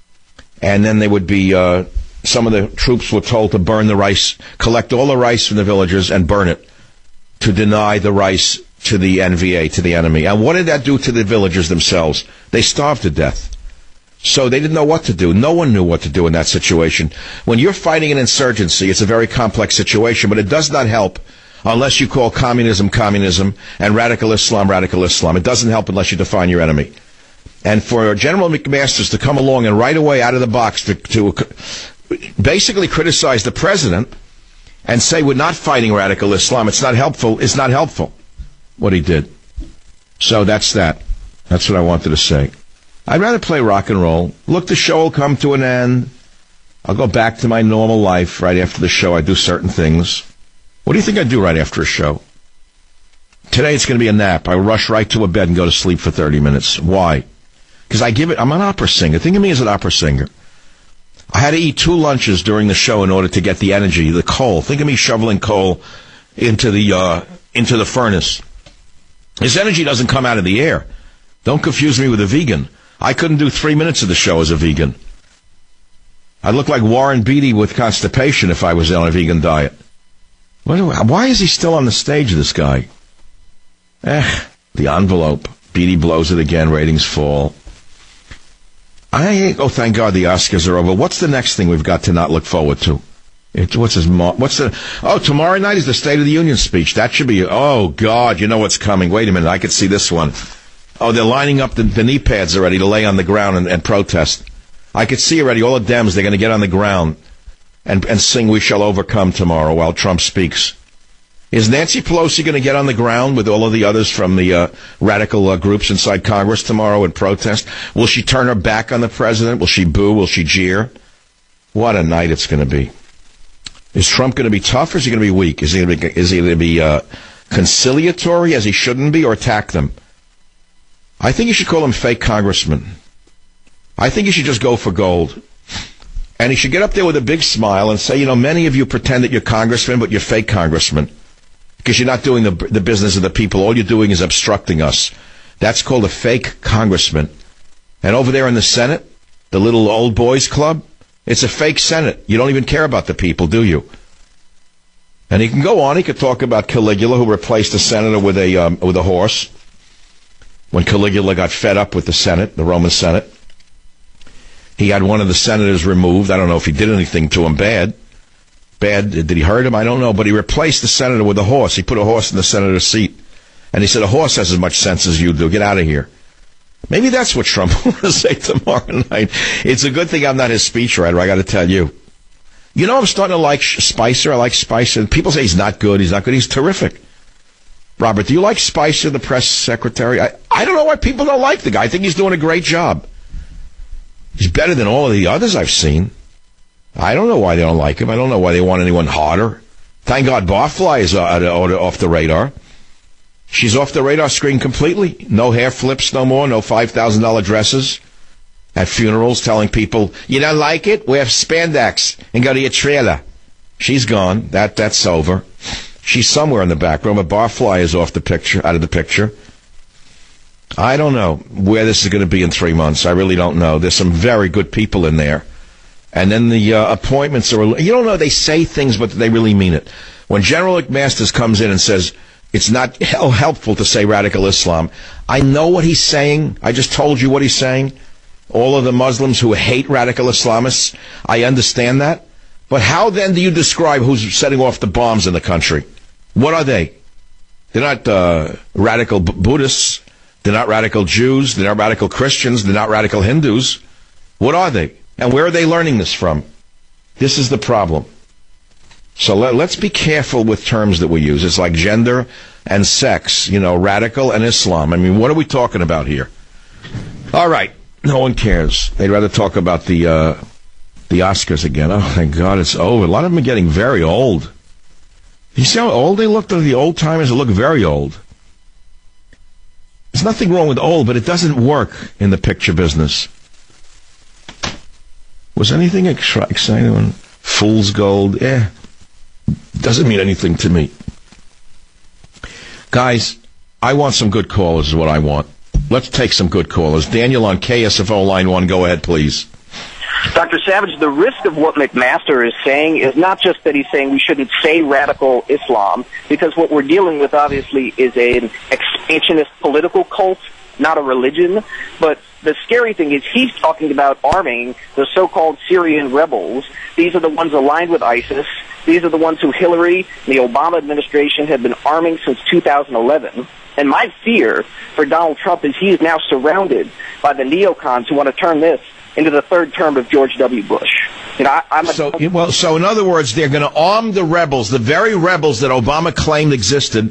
And then they would be, uh, some of the troops were told to burn the rice, collect all the rice from the villagers and burn it to deny the rice to the N V A, to the enemy. And what did that do to the villagers themselves? They starved to death. So they didn't know what to do. No one knew what to do in that situation. When you're fighting an insurgency, it's a very complex situation, but it does not help unless you call communism communism and radical Islam radical Islam. It doesn't help unless you define your enemy. And for General McMaster to come along and right away out of the box to, to basically criticize the president and say we're not fighting radical Islam, it's not helpful, it's not helpful. what he did. So that's that. That's what I wanted to say. I'd rather play rock and roll. Look, the show will come to an end. I'll go back to my normal life right after the show. I do certain things. What do you think I do right after a show? Today it's going to be a nap. I rush right to a bed and go to sleep for thirty minutes. Why? Because I give it, I'm an opera singer. Think of me as an opera singer. I had to eat two lunches during the show in order to get the energy, the coal. Think of me shoveling coal into the, uh, into the furnace. His energy doesn't come out of the air. Don't confuse me with a vegan. I couldn't do three minutes of the show as a vegan. I'd look like Warren Beatty with constipation if I was on a vegan diet. Why is he still on the stage, this guy? Eh, the envelope. Beatty blows it again. Ratings fall. I oh, thank God the Oscars are over. What's the next thing we've got to not look forward to? It, what's his? What's the? Oh, tomorrow night is the State of the Union speech. That should be. Oh God, you know what's coming. Wait a minute, I could see this one. Oh, they're lining up the, the knee pads already to lay on the ground and, and protest. I could see already all the Dems. They're going to get on the ground and and sing "We Shall Overcome" tomorrow while Trump speaks. Is Nancy Pelosi going to get on the ground with all of the others from the uh, radical uh, groups inside Congress tomorrow and protest? Will she turn her back on the president? Will she boo? Will she jeer? What a night it's going to be. Is Trump going to be tough or is he going to be weak? Is he going to be, is he going to be uh, conciliatory as he shouldn't be or attack them? I think you should call him fake congressman. I think you should just go for gold. And he should get up there with a big smile and say, you know, many of you pretend that you're congressmen, but you're fake congressmen. Because you're not doing the, the business of the people. All you're doing is obstructing us. That's called a fake congressman. And over there in the Senate, the little old boys club, it's a fake Senate. You don't even care about the people, do you? And he can go on. He could talk about Caligula, who replaced the senator with a um, with a horse. When Caligula got fed up with the Senate, the Roman Senate, he had one of the senators removed. I don't know if he did anything to him bad. Bad. Did he hurt him? I don't know. But he replaced the senator with a horse. He put a horse in the senator's seat. And he said, a horse has as much sense as you do. Get out of here. Maybe that's what Trump will say tomorrow night. It's a good thing I'm not his speechwriter, I got to tell you. You know, I'm starting to like Spicer. I like Spicer. People say he's not good. He's not good. He's terrific. Robert, do you like Spicer, the press secretary? I, I don't know why people don't like the guy. I think he's doing a great job. He's better than all of the others I've seen. I don't know why they don't like him. I don't know why they want anyone hotter. Thank God Barfly is off the radar. She's off the radar screen completely. No hair flips no more. No five thousand dollars dresses at funerals telling people, you don't like it? Wear spandex and go to your trailer. She's gone. That That's over. She's somewhere in the back room. A Barfly is off the picture, out of the picture. I don't know where this is going to be in three months. I really don't know. There's some very good people in there. And then the uh, appointments are, you don't know, they say things, but they really mean it. When General McMaster comes in and says, it's not helpful to say radical Islam, I know what he's saying. I just told you what he's saying. All of the Muslims who hate radical Islamists, I understand that. But how then do you describe who's setting off the bombs in the country? What are they? They're not uh, radical B- Buddhists. They're not radical Jews. They're not radical Christians. They're not radical Hindus. What are they? And where are they learning this from? This is the problem. So let, let's be careful with terms that we use. It's like gender and sex, you know, radical and Islam. I mean, what are we talking about here? All right. No one cares. They'd rather talk about the uh, the Oscars again. Oh, thank God it's over. A lot of them are getting very old. You see how old they look? The old timers look very old. There's nothing wrong with old, but it doesn't work in the picture business. Was anything exciting when Fool's Gold? Eh, doesn't mean anything to me. Guys, I want some good callers is what I want. Let's take some good callers. Daniel on K S F O line one. Go ahead, please. Doctor Savage, the risk of what McMaster is saying is not just that he's saying we shouldn't say radical Islam, because what we're dealing with, obviously, is an expansionist political cult, not a religion. But the scary thing is he's talking about arming the so-called Syrian rebels. These are the ones aligned with ISIS. These are the ones who Hillary and the Obama administration have been arming since two thousand eleven. And my fear for Donald Trump is he is now surrounded by the neocons who want to turn this into the third term of George W. Bush. You know, I, I'm a so, well, so in other words, they're going to arm the rebels, the very rebels that Obama claimed existed,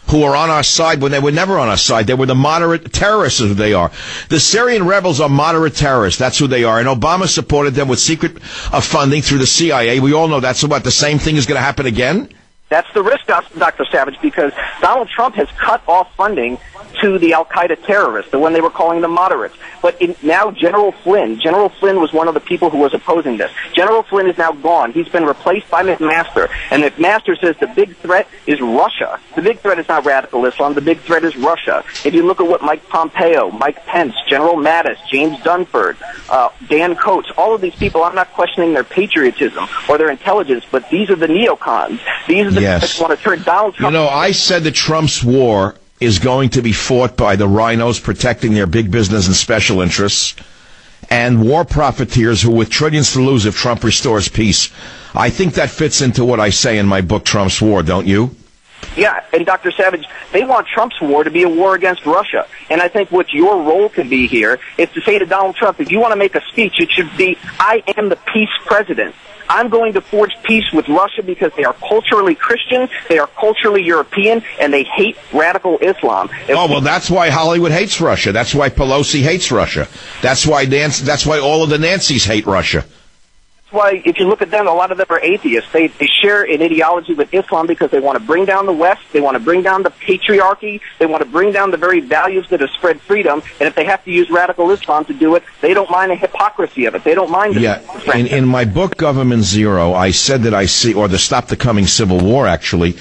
who are on our side when they were never on our side. They were the moderate terrorists, is who they are. The Syrian rebels are moderate terrorists. That's who they are. And Obama supported them with secret uh, funding through the C I A. We all know that's what the same thing is going to happen again. That's the risk, Doctor Savage, because Donald Trump has cut off funding to the Al-Qaeda terrorists, the one they were calling the moderates. But in, now General Flynn, General Flynn was one of the people who was opposing this. General Flynn is now gone. He's been replaced by McMaster. And McMaster says the big threat is Russia. The big threat is not radical Islam. The big threat is Russia. If you look at what Mike Pompeo, Mike Pence, General Mattis, James Dunford, uh, Dan Coates, all of these people, I'm not questioning their patriotism or their intelligence, but these are the neocons. These are the Yes. want to turn Donald Trump. You know, I said that Trump's war is going to be fought by the rhinos protecting their big business and special interests and war profiteers who with trillions to lose if Trump restores peace. I think that fits into what I say in my book, Trump's War, don't you? Yeah, and Doctor Savage, they want Trump's war to be a war against Russia. And I think what your role can be here is to say to Donald Trump, if you want to make a speech, it should be, I am the peace president. I'm going to forge peace with Russia because they are culturally Christian, they are culturally European, and they hate radical Islam. If oh, well, that's why Hollywood hates Russia. That's why Pelosi hates Russia. That's why Nancy, that's why all of the Nancys hate Russia. That's why, if you look at them, a lot of them are atheists. They, they share an ideology with Islam because they want to bring down the West, they want to bring down the patriarchy, they want to bring down the very values that have spread freedom, and if they have to use radical Islam to do it, they don't mind the hypocrisy of it. They don't mind the Yeah, in, in my book, Government Zero, I said that I see, or the Stop the Coming Civil War, actually,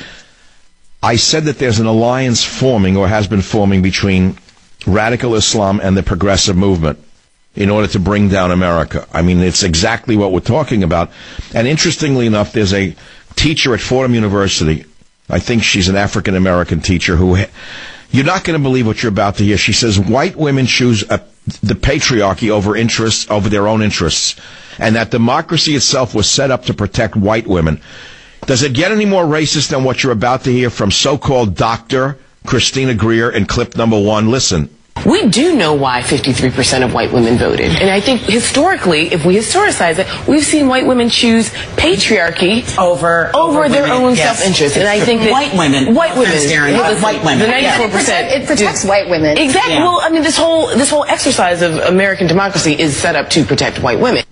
I said that there's an alliance forming, or has been forming, between radical Islam and the progressive movement in order to bring down America. I mean, it's exactly what we're talking about. And interestingly enough, there's a teacher at Fordham University, I think she's an African-American teacher, who, you're not going to believe what you're about to hear. She says white women choose a, the patriarchy over interests, over their own interests, and that democracy itself was set up to protect white women. Does it get any more racist than what you're about to hear from so-called Doctor Christina Greer in clip number one? Listen. We do know why fifty-three percent of white women voted. And I think historically, if we historicize it, we've seen white women choose patriarchy over over, over their women, own yes. self-interest. And I think that white women, white women, well, white women, the ninety-four percent, yeah. it, protects, it protects white women. Exactly. Yeah. Well, I mean, this whole this whole exercise of American democracy is set up to protect white women.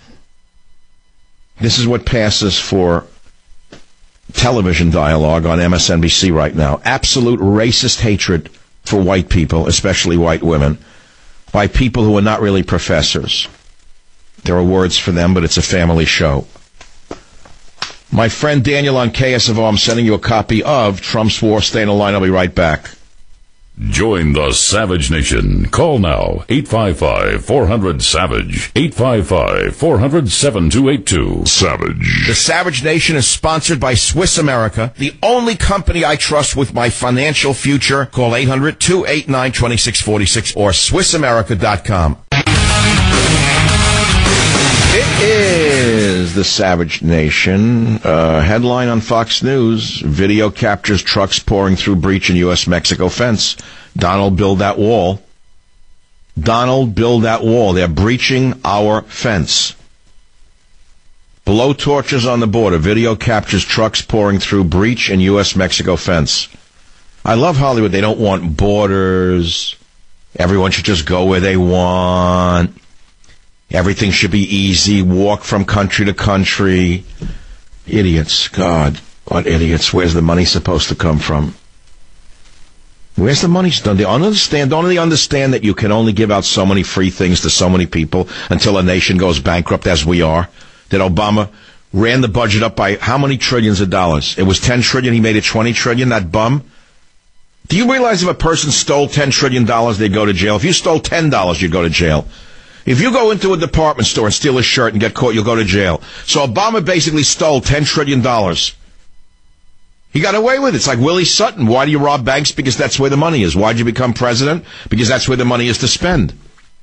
This is what passes for television dialogue on M S N B C right now. Absolute racist hatred for white people, especially white women, by people who are not really professors. There are words for them, but it's a family show. My friend Daniel on K S F O, I'm sending you a copy of Trump's War. Stay in the line. I'll be right back. Join the Savage Nation. Call now, eight five five, four hundred, SAVAGE, eight five five, four hundred, seven two eight two. Savage. The Savage Nation is sponsored by Swiss America, the only company I trust with my financial future. Call eight hundred, two eight nine, two six four six or Swiss America dot com. It is the Savage Nation. Uh, headline on Fox News. Video captures trucks pouring through breach in U S Mexico fence. Donald, build that wall. Donald, build that wall. They're breaching our fence. Blow torches on the border. Video captures trucks pouring through breach in U S Mexico fence. I love Hollywood. They don't want borders. Everyone should just go where they want. Everything should be easy. Walk from country to country. Idiots. God, what idiots. Where's the money supposed to come from? Where's the money? Don't they understand? Don't they understand that you can only give out so many free things to so many people until a nation goes bankrupt, as we are? That Obama ran the budget up by how many trillions of dollars? It was ten trillion. He made it twenty trillion. That bum. Do you realize if a person stole ten trillion dollars, they'd go to jail? If you stole ten dollars, you'd go to jail. If you go into a department store and steal a shirt and get caught, you'll go to jail. So Obama basically stole ten trillion dollars. He got away with it. It's like Willie Sutton. Why do you rob banks? Because that's where the money is. Why did you become president? Because that's where the money is to spend.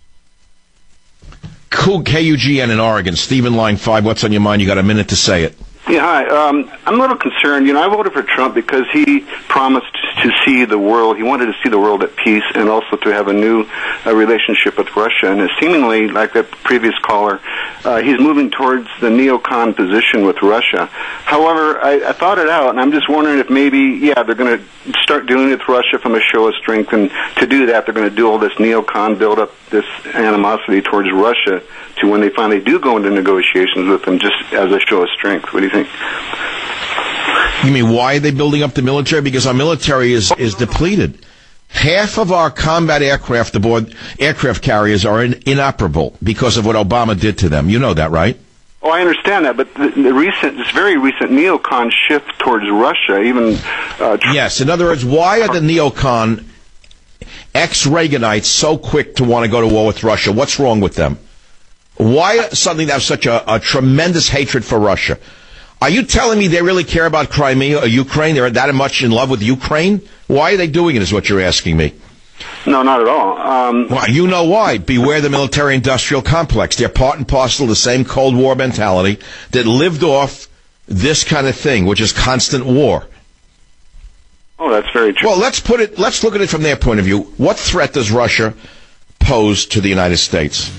Cool. K U G N in Oregon. Stephen, line five. What's on your mind? You got a minute to say it. Yeah, hi. Um, I'm a little concerned. You know, I voted for Trump because he promised to see the world. He wanted to see the world at peace and also to have a new uh, relationship with Russia. And it seemingly, like that previous caller uh, he's moving towards the neocon position with Russia. However, I, I thought it out, and I'm just wondering if maybe, yeah, they're going to start doing it with Russia from a show of strength, and to do that, they're going to do all this neocon, build up this animosity towards Russia to when they finally do go into negotiations with them, just as a show of strength. What do you think? You mean, why are they building up the military? Because our military is, is depleted. Half of our combat aircraft aboard aircraft carriers are in, inoperable because of what Obama did to them. You know that, right? Oh, I understand that, but the, the recent, this very recent neocon shift towards Russia, even... Uh, tr- yes, in other words, why are the neocon ex-Reaganites so quick to want to go to war with Russia? What's wrong with them? Why suddenly they have such a, a tremendous hatred for Russia? Are you telling me they really care about Crimea or Ukraine? They're that much in love with Ukraine? Why are they doing it is what you're asking me. No, not at all. Um, well, you know why. Beware the military-industrial complex. They're part and parcel of the same Cold War mentality that lived off this kind of thing, which is constant war. Oh, that's very true. Well, let's put it, let's look at it from their point of view. What threat does Russia pose to the United States?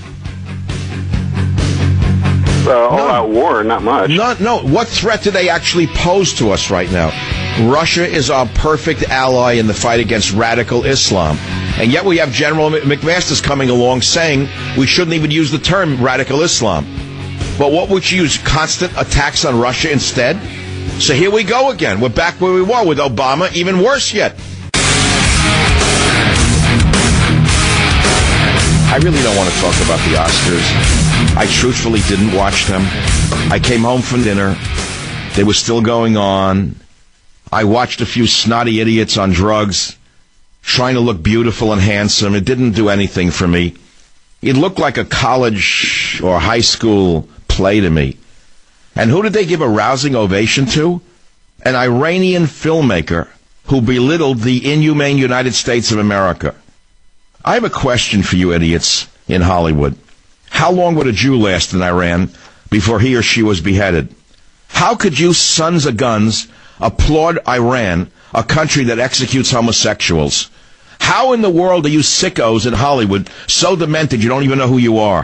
Uh, all-out war, not much. Not, no, what threat do they actually pose to us right now? Russia is our perfect ally in the fight against radical Islam. And yet we have General McMaster's coming along saying we shouldn't even use the term radical Islam. But what would you use? Constant attacks on Russia instead? So here we go again. We're back where we were with Obama, even worse yet. I really don't want to talk about the Oscars. I truthfully didn't watch them. I came home from dinner. They were still going on. I watched a few snotty idiots on drugs trying to look beautiful and handsome. It didn't do anything for me. It looked like a college or high school play to me. And who did they give a rousing ovation to? An Iranian filmmaker who belittled the inhumane United States of America. I have a question for you idiots in Hollywood. How long would a Jew last in Iran before he or she was beheaded? How could you sons of guns applaud Iran, a country that executes homosexuals? How in the world are you sickos in Hollywood so demented you don't even know who you are?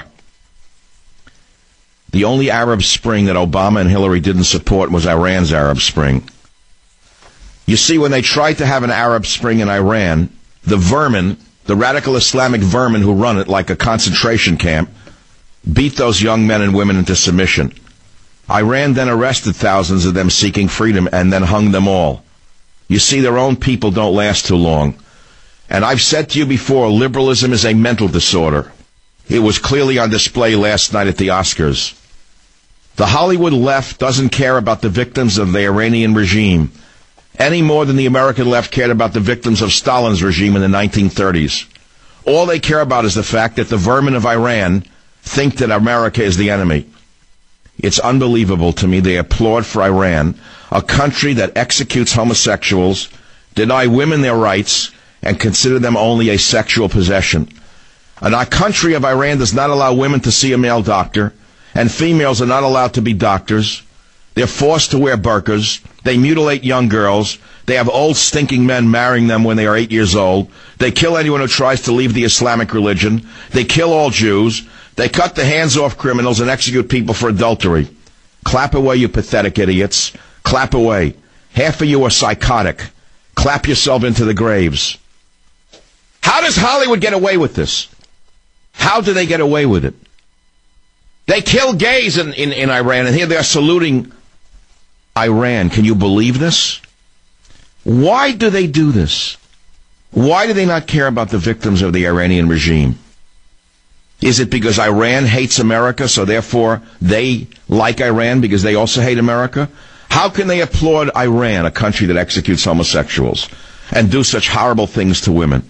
The only Arab Spring that Obama and Hillary didn't support was Iran's Arab Spring. You see, when they tried to have an Arab Spring in Iran, the vermin, the radical Islamic vermin who run it like a concentration camp, beat those young men and women into submission. Iran then arrested thousands of them seeking freedom and then hung them all. You see, their own people don't last too long. And I've said to you before, liberalism is a mental disorder. It was clearly on display last night at the Oscars. The Hollywood left doesn't care about the victims of the Iranian regime any more than the American left cared about the victims of Stalin's regime in the nineteen thirties. All they care about is the fact that the vermin of Iran think that America is the enemy. It's unbelievable to me. They applaud for Iran, a country that executes homosexuals, deny women their rights, and consider them only a sexual possession. And our country of Iran does not allow women to see a male doctor, and females are not allowed to be doctors. They're forced to wear burqas. They mutilate young girls. They have old stinking men marrying them when they are eight years old. They kill anyone who tries to leave the Islamic religion. They kill all Jews. They cut the hands off criminals and execute people for adultery. Clap away, you pathetic idiots. Clap away. Half of you are psychotic. Clap yourself into the graves. How does Hollywood get away with this? How do they get away with it? They kill gays in, in, in Iran, and here they are saluting Iran. Can you believe this? Why do they do this? Why do they not care about the victims of the Iranian regime? Is it because Iran hates America, so therefore they like Iran because they also hate America? How can they applaud Iran, a country that executes homosexuals, and do such horrible things to women,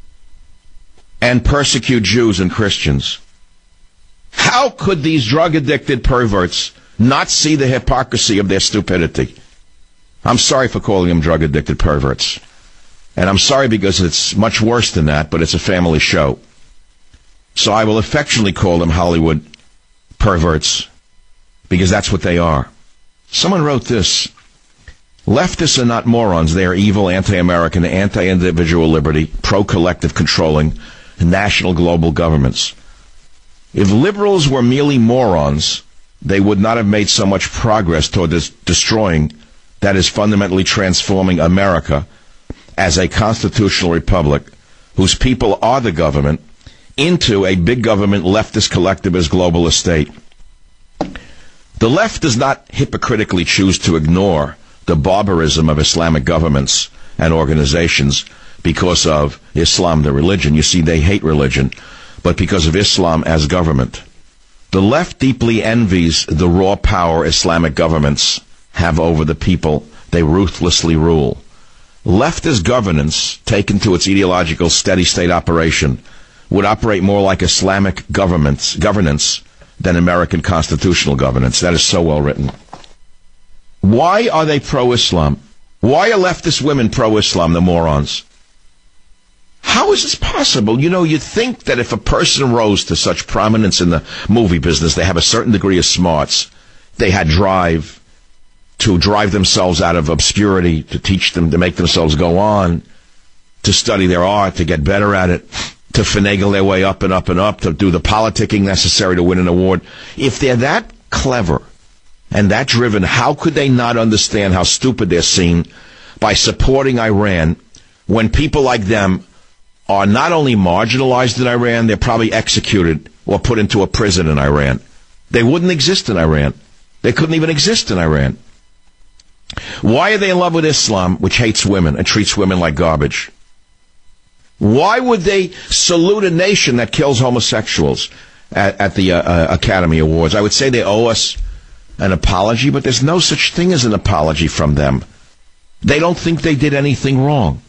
and persecute Jews and Christians? How could these drug-addicted perverts not see the hypocrisy of their stupidity? I'm sorry for calling them drug-addicted perverts. And I'm sorry because it's much worse than that, but it's a family show. So I will affectionately call them Hollywood perverts, because that's what they are. Someone wrote this: leftists are not morons. They are evil, anti-American, anti-individual liberty, pro-collective controlling national global governments. If liberals were merely morons, they would not have made so much progress toward this destroying, that is, fundamentally transforming America as a constitutional republic whose people are the government into a big government leftist collectivist globalist state. The left does not hypocritically choose to ignore the barbarism of Islamic governments and organizations because of Islam, the religion. You see, they hate religion, but because of Islam as government. The left deeply envies the raw power Islamic governments have over the people they ruthlessly rule. Leftist governance, taken to its ideological steady-state operation, would operate more like Islamic governments, governance than American constitutional governance. That is so well written. Why are they pro-Islam? Why are leftist women pro-Islam, the morons? How is this possible? You know, you'd think that if a person rose to such prominence in the movie business, they have a certain degree of smarts. They had drive to drive themselves out of obscurity, to teach them, to make themselves go on, to study their art, to get better at it, to finagle their way up and up and up, to do the politicking necessary to win an award. If they're that clever and that driven, how could they not understand how stupid they're seen by supporting Iran when people like them are not only marginalized in Iran, they're probably executed or put into a prison in Iran. They wouldn't exist in Iran. They couldn't even exist in Iran. Why are they in love with Islam, which hates women and treats women like garbage? Why would they salute a nation that kills homosexuals at, at the uh, uh, Academy Awards? I would say they owe us an apology, but there's no such thing as an apology from them. They don't think they did anything wrong.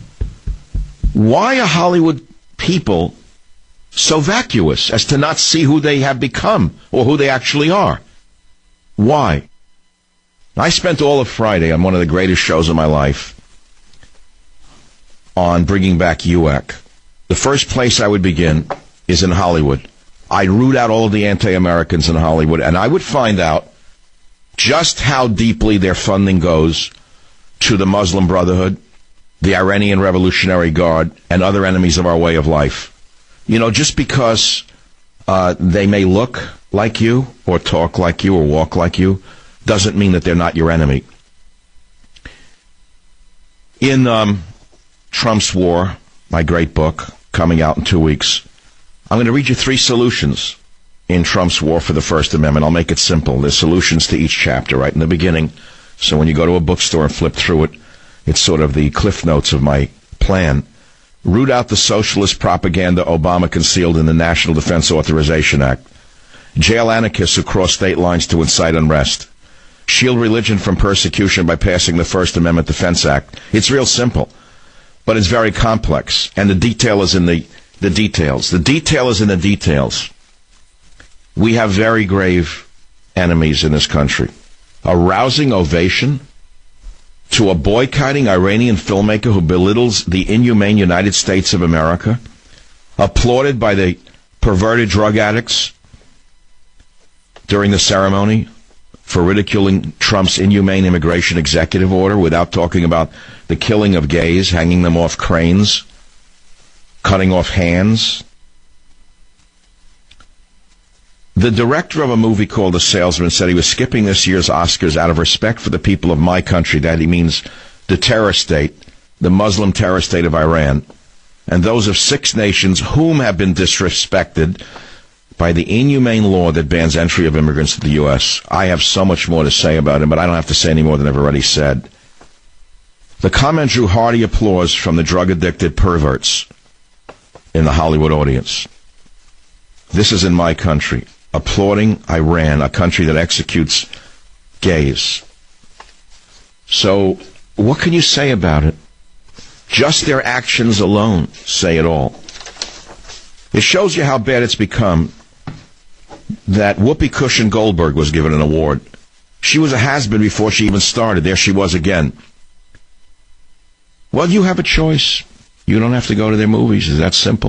Why are Hollywood people so vacuous as to not see who they have become or who they actually are? Why? I spent all of Friday on one of the greatest shows of my life on bringing back U A C. The first place I would begin is in Hollywood. I'd root out all of the anti-Americans in Hollywood, and I would find out just how deeply their funding goes to the Muslim Brotherhood, the Iranian Revolutionary Guard, and other enemies of our way of life. You know, just because uh, they may look like you, or talk like you, or walk like you, doesn't mean that they're not your enemy. In um, Trump's War, my great book, coming out in two weeks, I'm going to read you three solutions in Trump's War for the First Amendment. I'll make it simple. There's solutions to each chapter right in the beginning. So when you go to a bookstore and flip through it, it's sort of the cliff notes of my plan. Root out the socialist propaganda Obama concealed in the National Defense Authorization Act. Jail anarchists who cross state lines to incite unrest. Shield religion from persecution by passing the First Amendment Defense Act. It's real simple, but it's very complex, and the detail is in the, the details. The detail is in the details. We have very grave enemies in this country. A rousing ovation to a boycotting Iranian filmmaker who belittles the inhumane United States of America, applauded by the perverted drug addicts during the ceremony for ridiculing Trump's inhumane immigration executive order without talking about the killing of gays, hanging them off cranes, cutting off hands. The director of a movie called The Salesman said he was skipping this year's Oscars out of respect for the people of my country. That he means the terror state, the Muslim terror state of Iran, and those of six nations whom have been disrespected by the inhumane law that bans entry of immigrants to the U S. I have so much more to say about him, but I don't have to say any more than I've already said. The comment drew hearty applause from the drug-addicted perverts in the Hollywood audience. This is in my country, applauding Iran, a country that executes gays. So, what can you say about it? Just their actions alone say it all. It shows you how bad it's become that Whoopi Cushion Goldberg was given an award. She was a has-been before she even started. There she was again. Well, you have a choice. You don't have to go to their movies. It's that simple.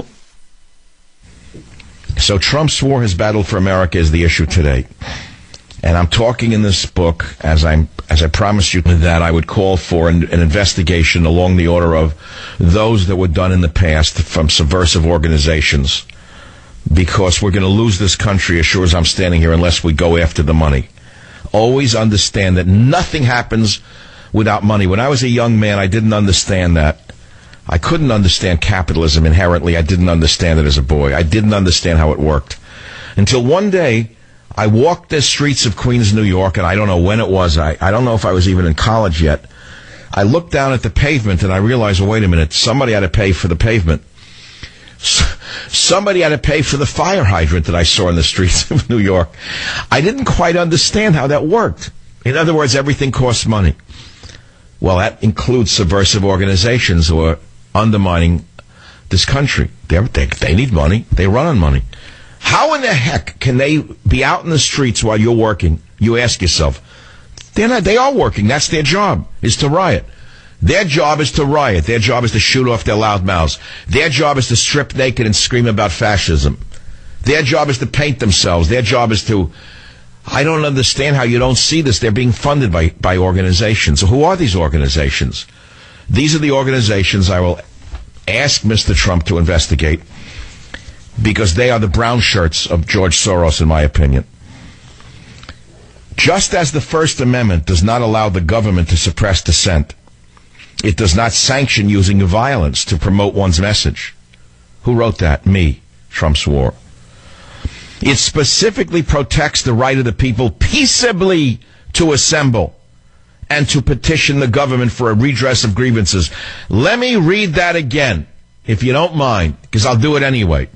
So Trump swore his battle for America is the issue today. And I'm talking in this book, as I'm as I promised you, that I would call for an, an investigation along the order of those that were done in the past from subversive organizations because we're going to lose this country as sure as I'm standing here unless we go after the money. Always understand that nothing happens without money. When I was a young man, I didn't understand that. I couldn't understand capitalism inherently. I didn't understand it as a boy. I didn't understand how it worked. Until one day, I walked the streets of Queens, New York, and I don't know when it was. I, I don't know if I was even in college yet. I looked down at the pavement, and I realized, well, wait a minute, somebody had to pay for the pavement. Somebody had to pay for the fire hydrant that I saw in the streets of New York. I didn't quite understand how that worked. In other words, everything costs money. Well, that includes subversive organizations who are undermining this country. They, they, they need money. They run on money. How in the heck can they be out in the streets while you're working? You ask yourself. They're not, they are working. That's their job, is to riot. Their job is to riot. Their job is to shoot off their loud mouths. Their job is to strip naked and scream about fascism. Their job is to paint themselves. Their job is to... I don't understand how you don't see this. They're being funded by, by organizations. So who are these organizations? These are the organizations I will ask Mister Trump to investigate, because they are the brown shirts of George Soros, in my opinion. Just as the First Amendment does not allow the government to suppress dissent, it does not sanction using violence to promote one's message. Who wrote that? Me. Trump swore. It specifically protects the right of the people peaceably to assemble and to petition the government for a redress of grievances. Let me read that again, if you don't mind, because I'll do it anyway.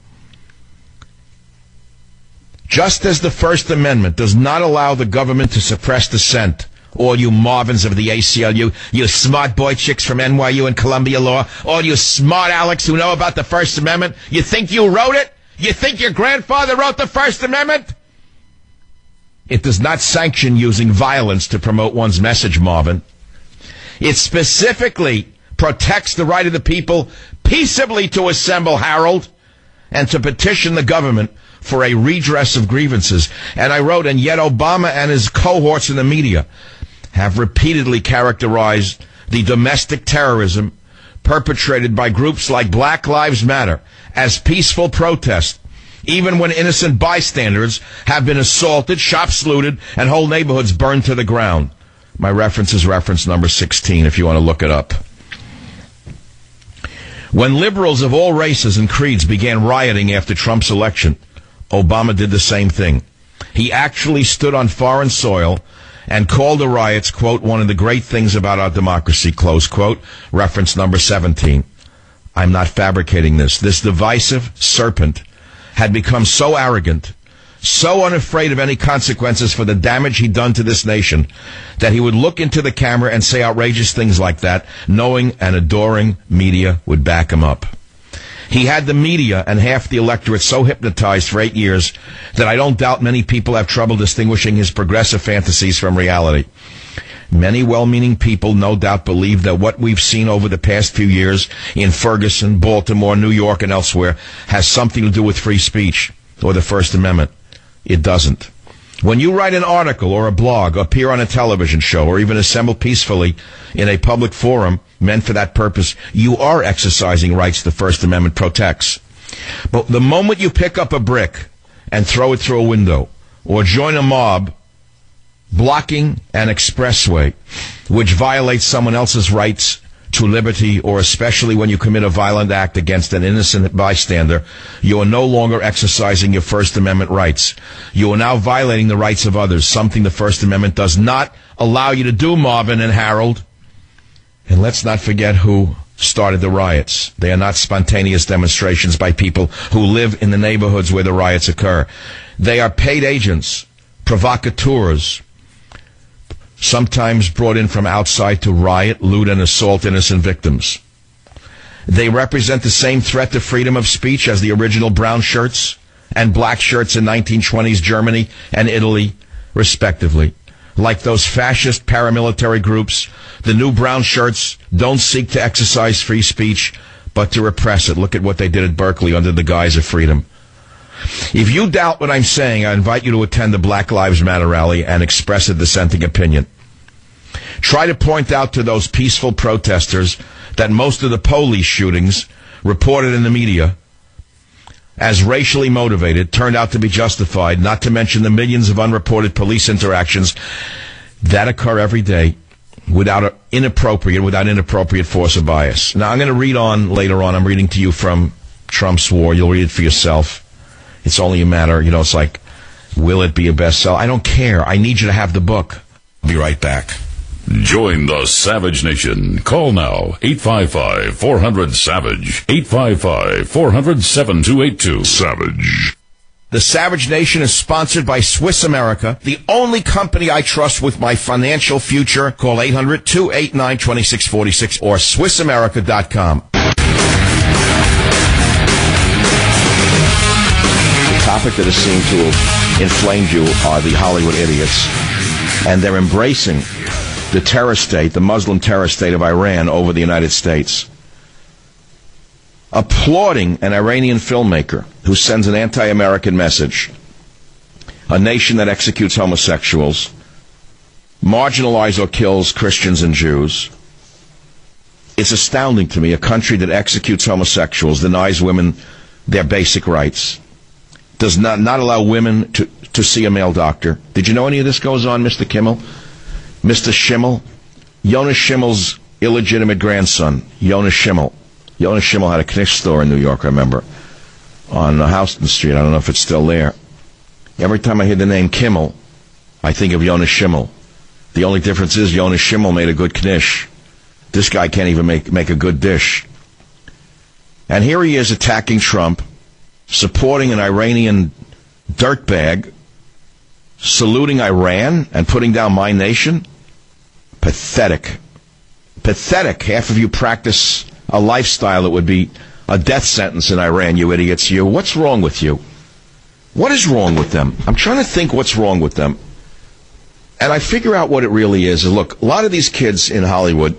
Just as the First Amendment does not allow the government to suppress dissent, all you Marvins of the A C L U, you smart boy chicks from N Y U and Columbia Law, all you smart Alex who know about the First Amendment, you think you wrote it? You think your grandfather wrote the First Amendment? It does not sanction using violence to promote one's message, Marvin. It specifically protects the right of the people peaceably to assemble, Harold, and to petition the government for a redress of grievances. And I wrote, and yet Obama and his cohorts in the media have repeatedly characterized the domestic terrorism perpetrated by groups like Black Lives Matter as peaceful protest, even when innocent bystanders have been assaulted, shops looted, and whole neighborhoods burned to the ground. My reference is reference number sixteen, if you want to look it up. When liberals of all races and creeds began rioting after Trump's election, Obama did the same thing. He actually stood on foreign soil and called the riots, quote, one of the great things about our democracy, close quote, reference number seventeen. I'm not fabricating this. This divisive serpent had become so arrogant, so unafraid of any consequences for the damage he'd done to this nation, that he would look into the camera and say outrageous things like that, knowing an adoring media would back him up. He had the media and half the electorate so hypnotized for eight years that I don't doubt many people have trouble distinguishing his progressive fantasies from reality. Many well-meaning people no doubt believe that what we've seen over the past few years in Ferguson, Baltimore, New York, and elsewhere has something to do with free speech or the First Amendment. It doesn't. When you write an article or a blog, appear on a television show, or even assemble peacefully in a public forum meant for that purpose, you are exercising rights the First Amendment protects. But the moment you pick up a brick and throw it through a window, or join a mob blocking an expressway, which violates someone else's rights to liberty, or especially when you commit a violent act against an innocent bystander, you are no longer exercising your First Amendment rights. You are now violating the rights of others, something the First Amendment does not allow you to do, Marvin and Harold. And let's not forget who started the riots. They are not spontaneous demonstrations by people who live in the neighborhoods where the riots occur. They are paid agents, provocateurs, sometimes brought in from outside to riot, loot, and assault innocent victims. They represent the same threat to freedom of speech as the original brown shirts and black shirts in nineteen twenties Germany and Italy, respectively. Like those fascist paramilitary groups, the new brown shirts don't seek to exercise free speech, but to repress it. Look at what they did at Berkeley under the guise of freedom. If you doubt what I'm saying, I invite you to attend the Black Lives Matter rally and express a dissenting opinion. Try to point out to those peaceful protesters that most of the police shootings reported in the media as racially motivated turned out to be justified, not to mention the millions of unreported police interactions that occur every day without a inappropriate, without inappropriate force or bias. Now, I'm going to read on later on. I'm reading to you from Trump's War. You'll read it for yourself. It's only a matter, you know, it's like, will it be a bestseller? I don't care. I need you to have the book. I'll be right back. Join the Savage Nation. Call now, eight five five, four hundred, SAVAGE, eight five five, four hundred, seven two eight two. Savage. The Savage Nation is sponsored by Swiss America, the only company I trust with my financial future. Call eight hundred, two eight nine, two six four six or swiss america dot com. The topic that has seemed to have inflamed you are the Hollywood idiots, and they're embracing the terror state, the Muslim terror state of Iran over the United States. Applauding an Iranian filmmaker who sends an anti-American message, a nation that executes homosexuals, marginalizes or kills Christians and Jews. It's astounding to me, a country that executes homosexuals, denies women their basic rights, does not, not allow women to, to see a male doctor. Did you know any of this goes on, Mister Kimmel? Mister Schimmel? Jonas Schimmel's illegitimate grandson, Jonas Schimmel. Jonas Schimmel had a Knish store in New York, I remember, on Houston Street. I don't know if it's still there. Every time I hear the name Kimmel, I think of Jonas Schimmel. The only difference is Jonas Schimmel made a good Knish. This guy can't even make, make a good dish. And here he is attacking Trump, supporting an Iranian dirtbag, saluting Iran and putting down my nation. Pathetic. Pathetic. Half of you practice a lifestyle that would be a death sentence in Iran, you idiots. You. What's wrong with you? What is wrong with them? I'm trying to think what's wrong with them. And I figure out what it really is. Look, a lot of these kids in Hollywood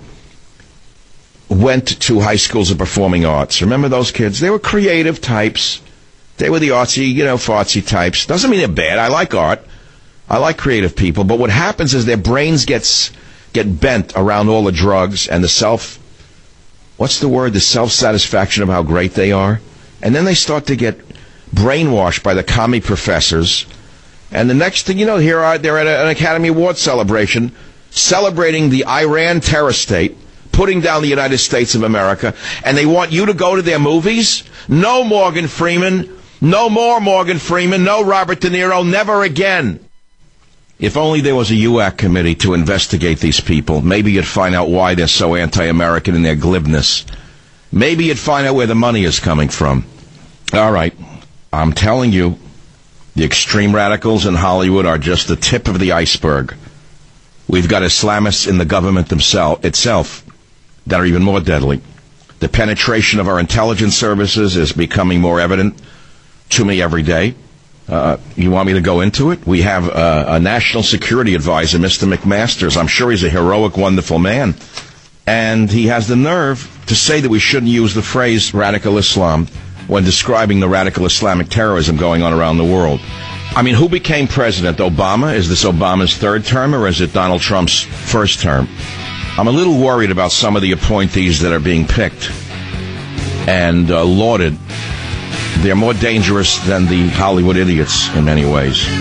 went to high schools of performing arts. Remember those kids? They were creative types. They were the artsy, you know, fartsy types. Doesn't mean they're bad. I like art. I like creative people. But what happens is their brains gets get bent around all the drugs and the self... What's the word? The self-satisfaction of how great they are. And then they start to get brainwashed by the commie professors. And the next thing you know, here are they're at a, an Academy Award celebration, celebrating the Iran terror state, putting down the United States of America, and they want you to go to their movies? No Morgan Freeman. No more Morgan Freeman. No Robert De Niro. Never again. If only there was a U A C committee to investigate these people, maybe you'd find out why they're so anti-American in their glibness. Maybe you'd find out where the money is coming from. All right, I'm telling you, the extreme radicals in Hollywood are just the tip of the iceberg. We've got Islamists in the government themselves, itself that are even more deadly. The penetration of our intelligence services is becoming more evident to me every day. Uh, you want me to go into it? We have uh, a national security advisor, Mister McMasters. I'm sure he's a heroic, wonderful man. And he has the nerve to say that we shouldn't use the phrase radical Islam when describing the radical Islamic terrorism going on around the world. I mean, who became president? Obama? Is this Obama's third term, or is it Donald Trump's first term? I'm a little worried about some of the appointees that are being picked and uh, lauded. They're more dangerous than the Hollywood idiots in many ways.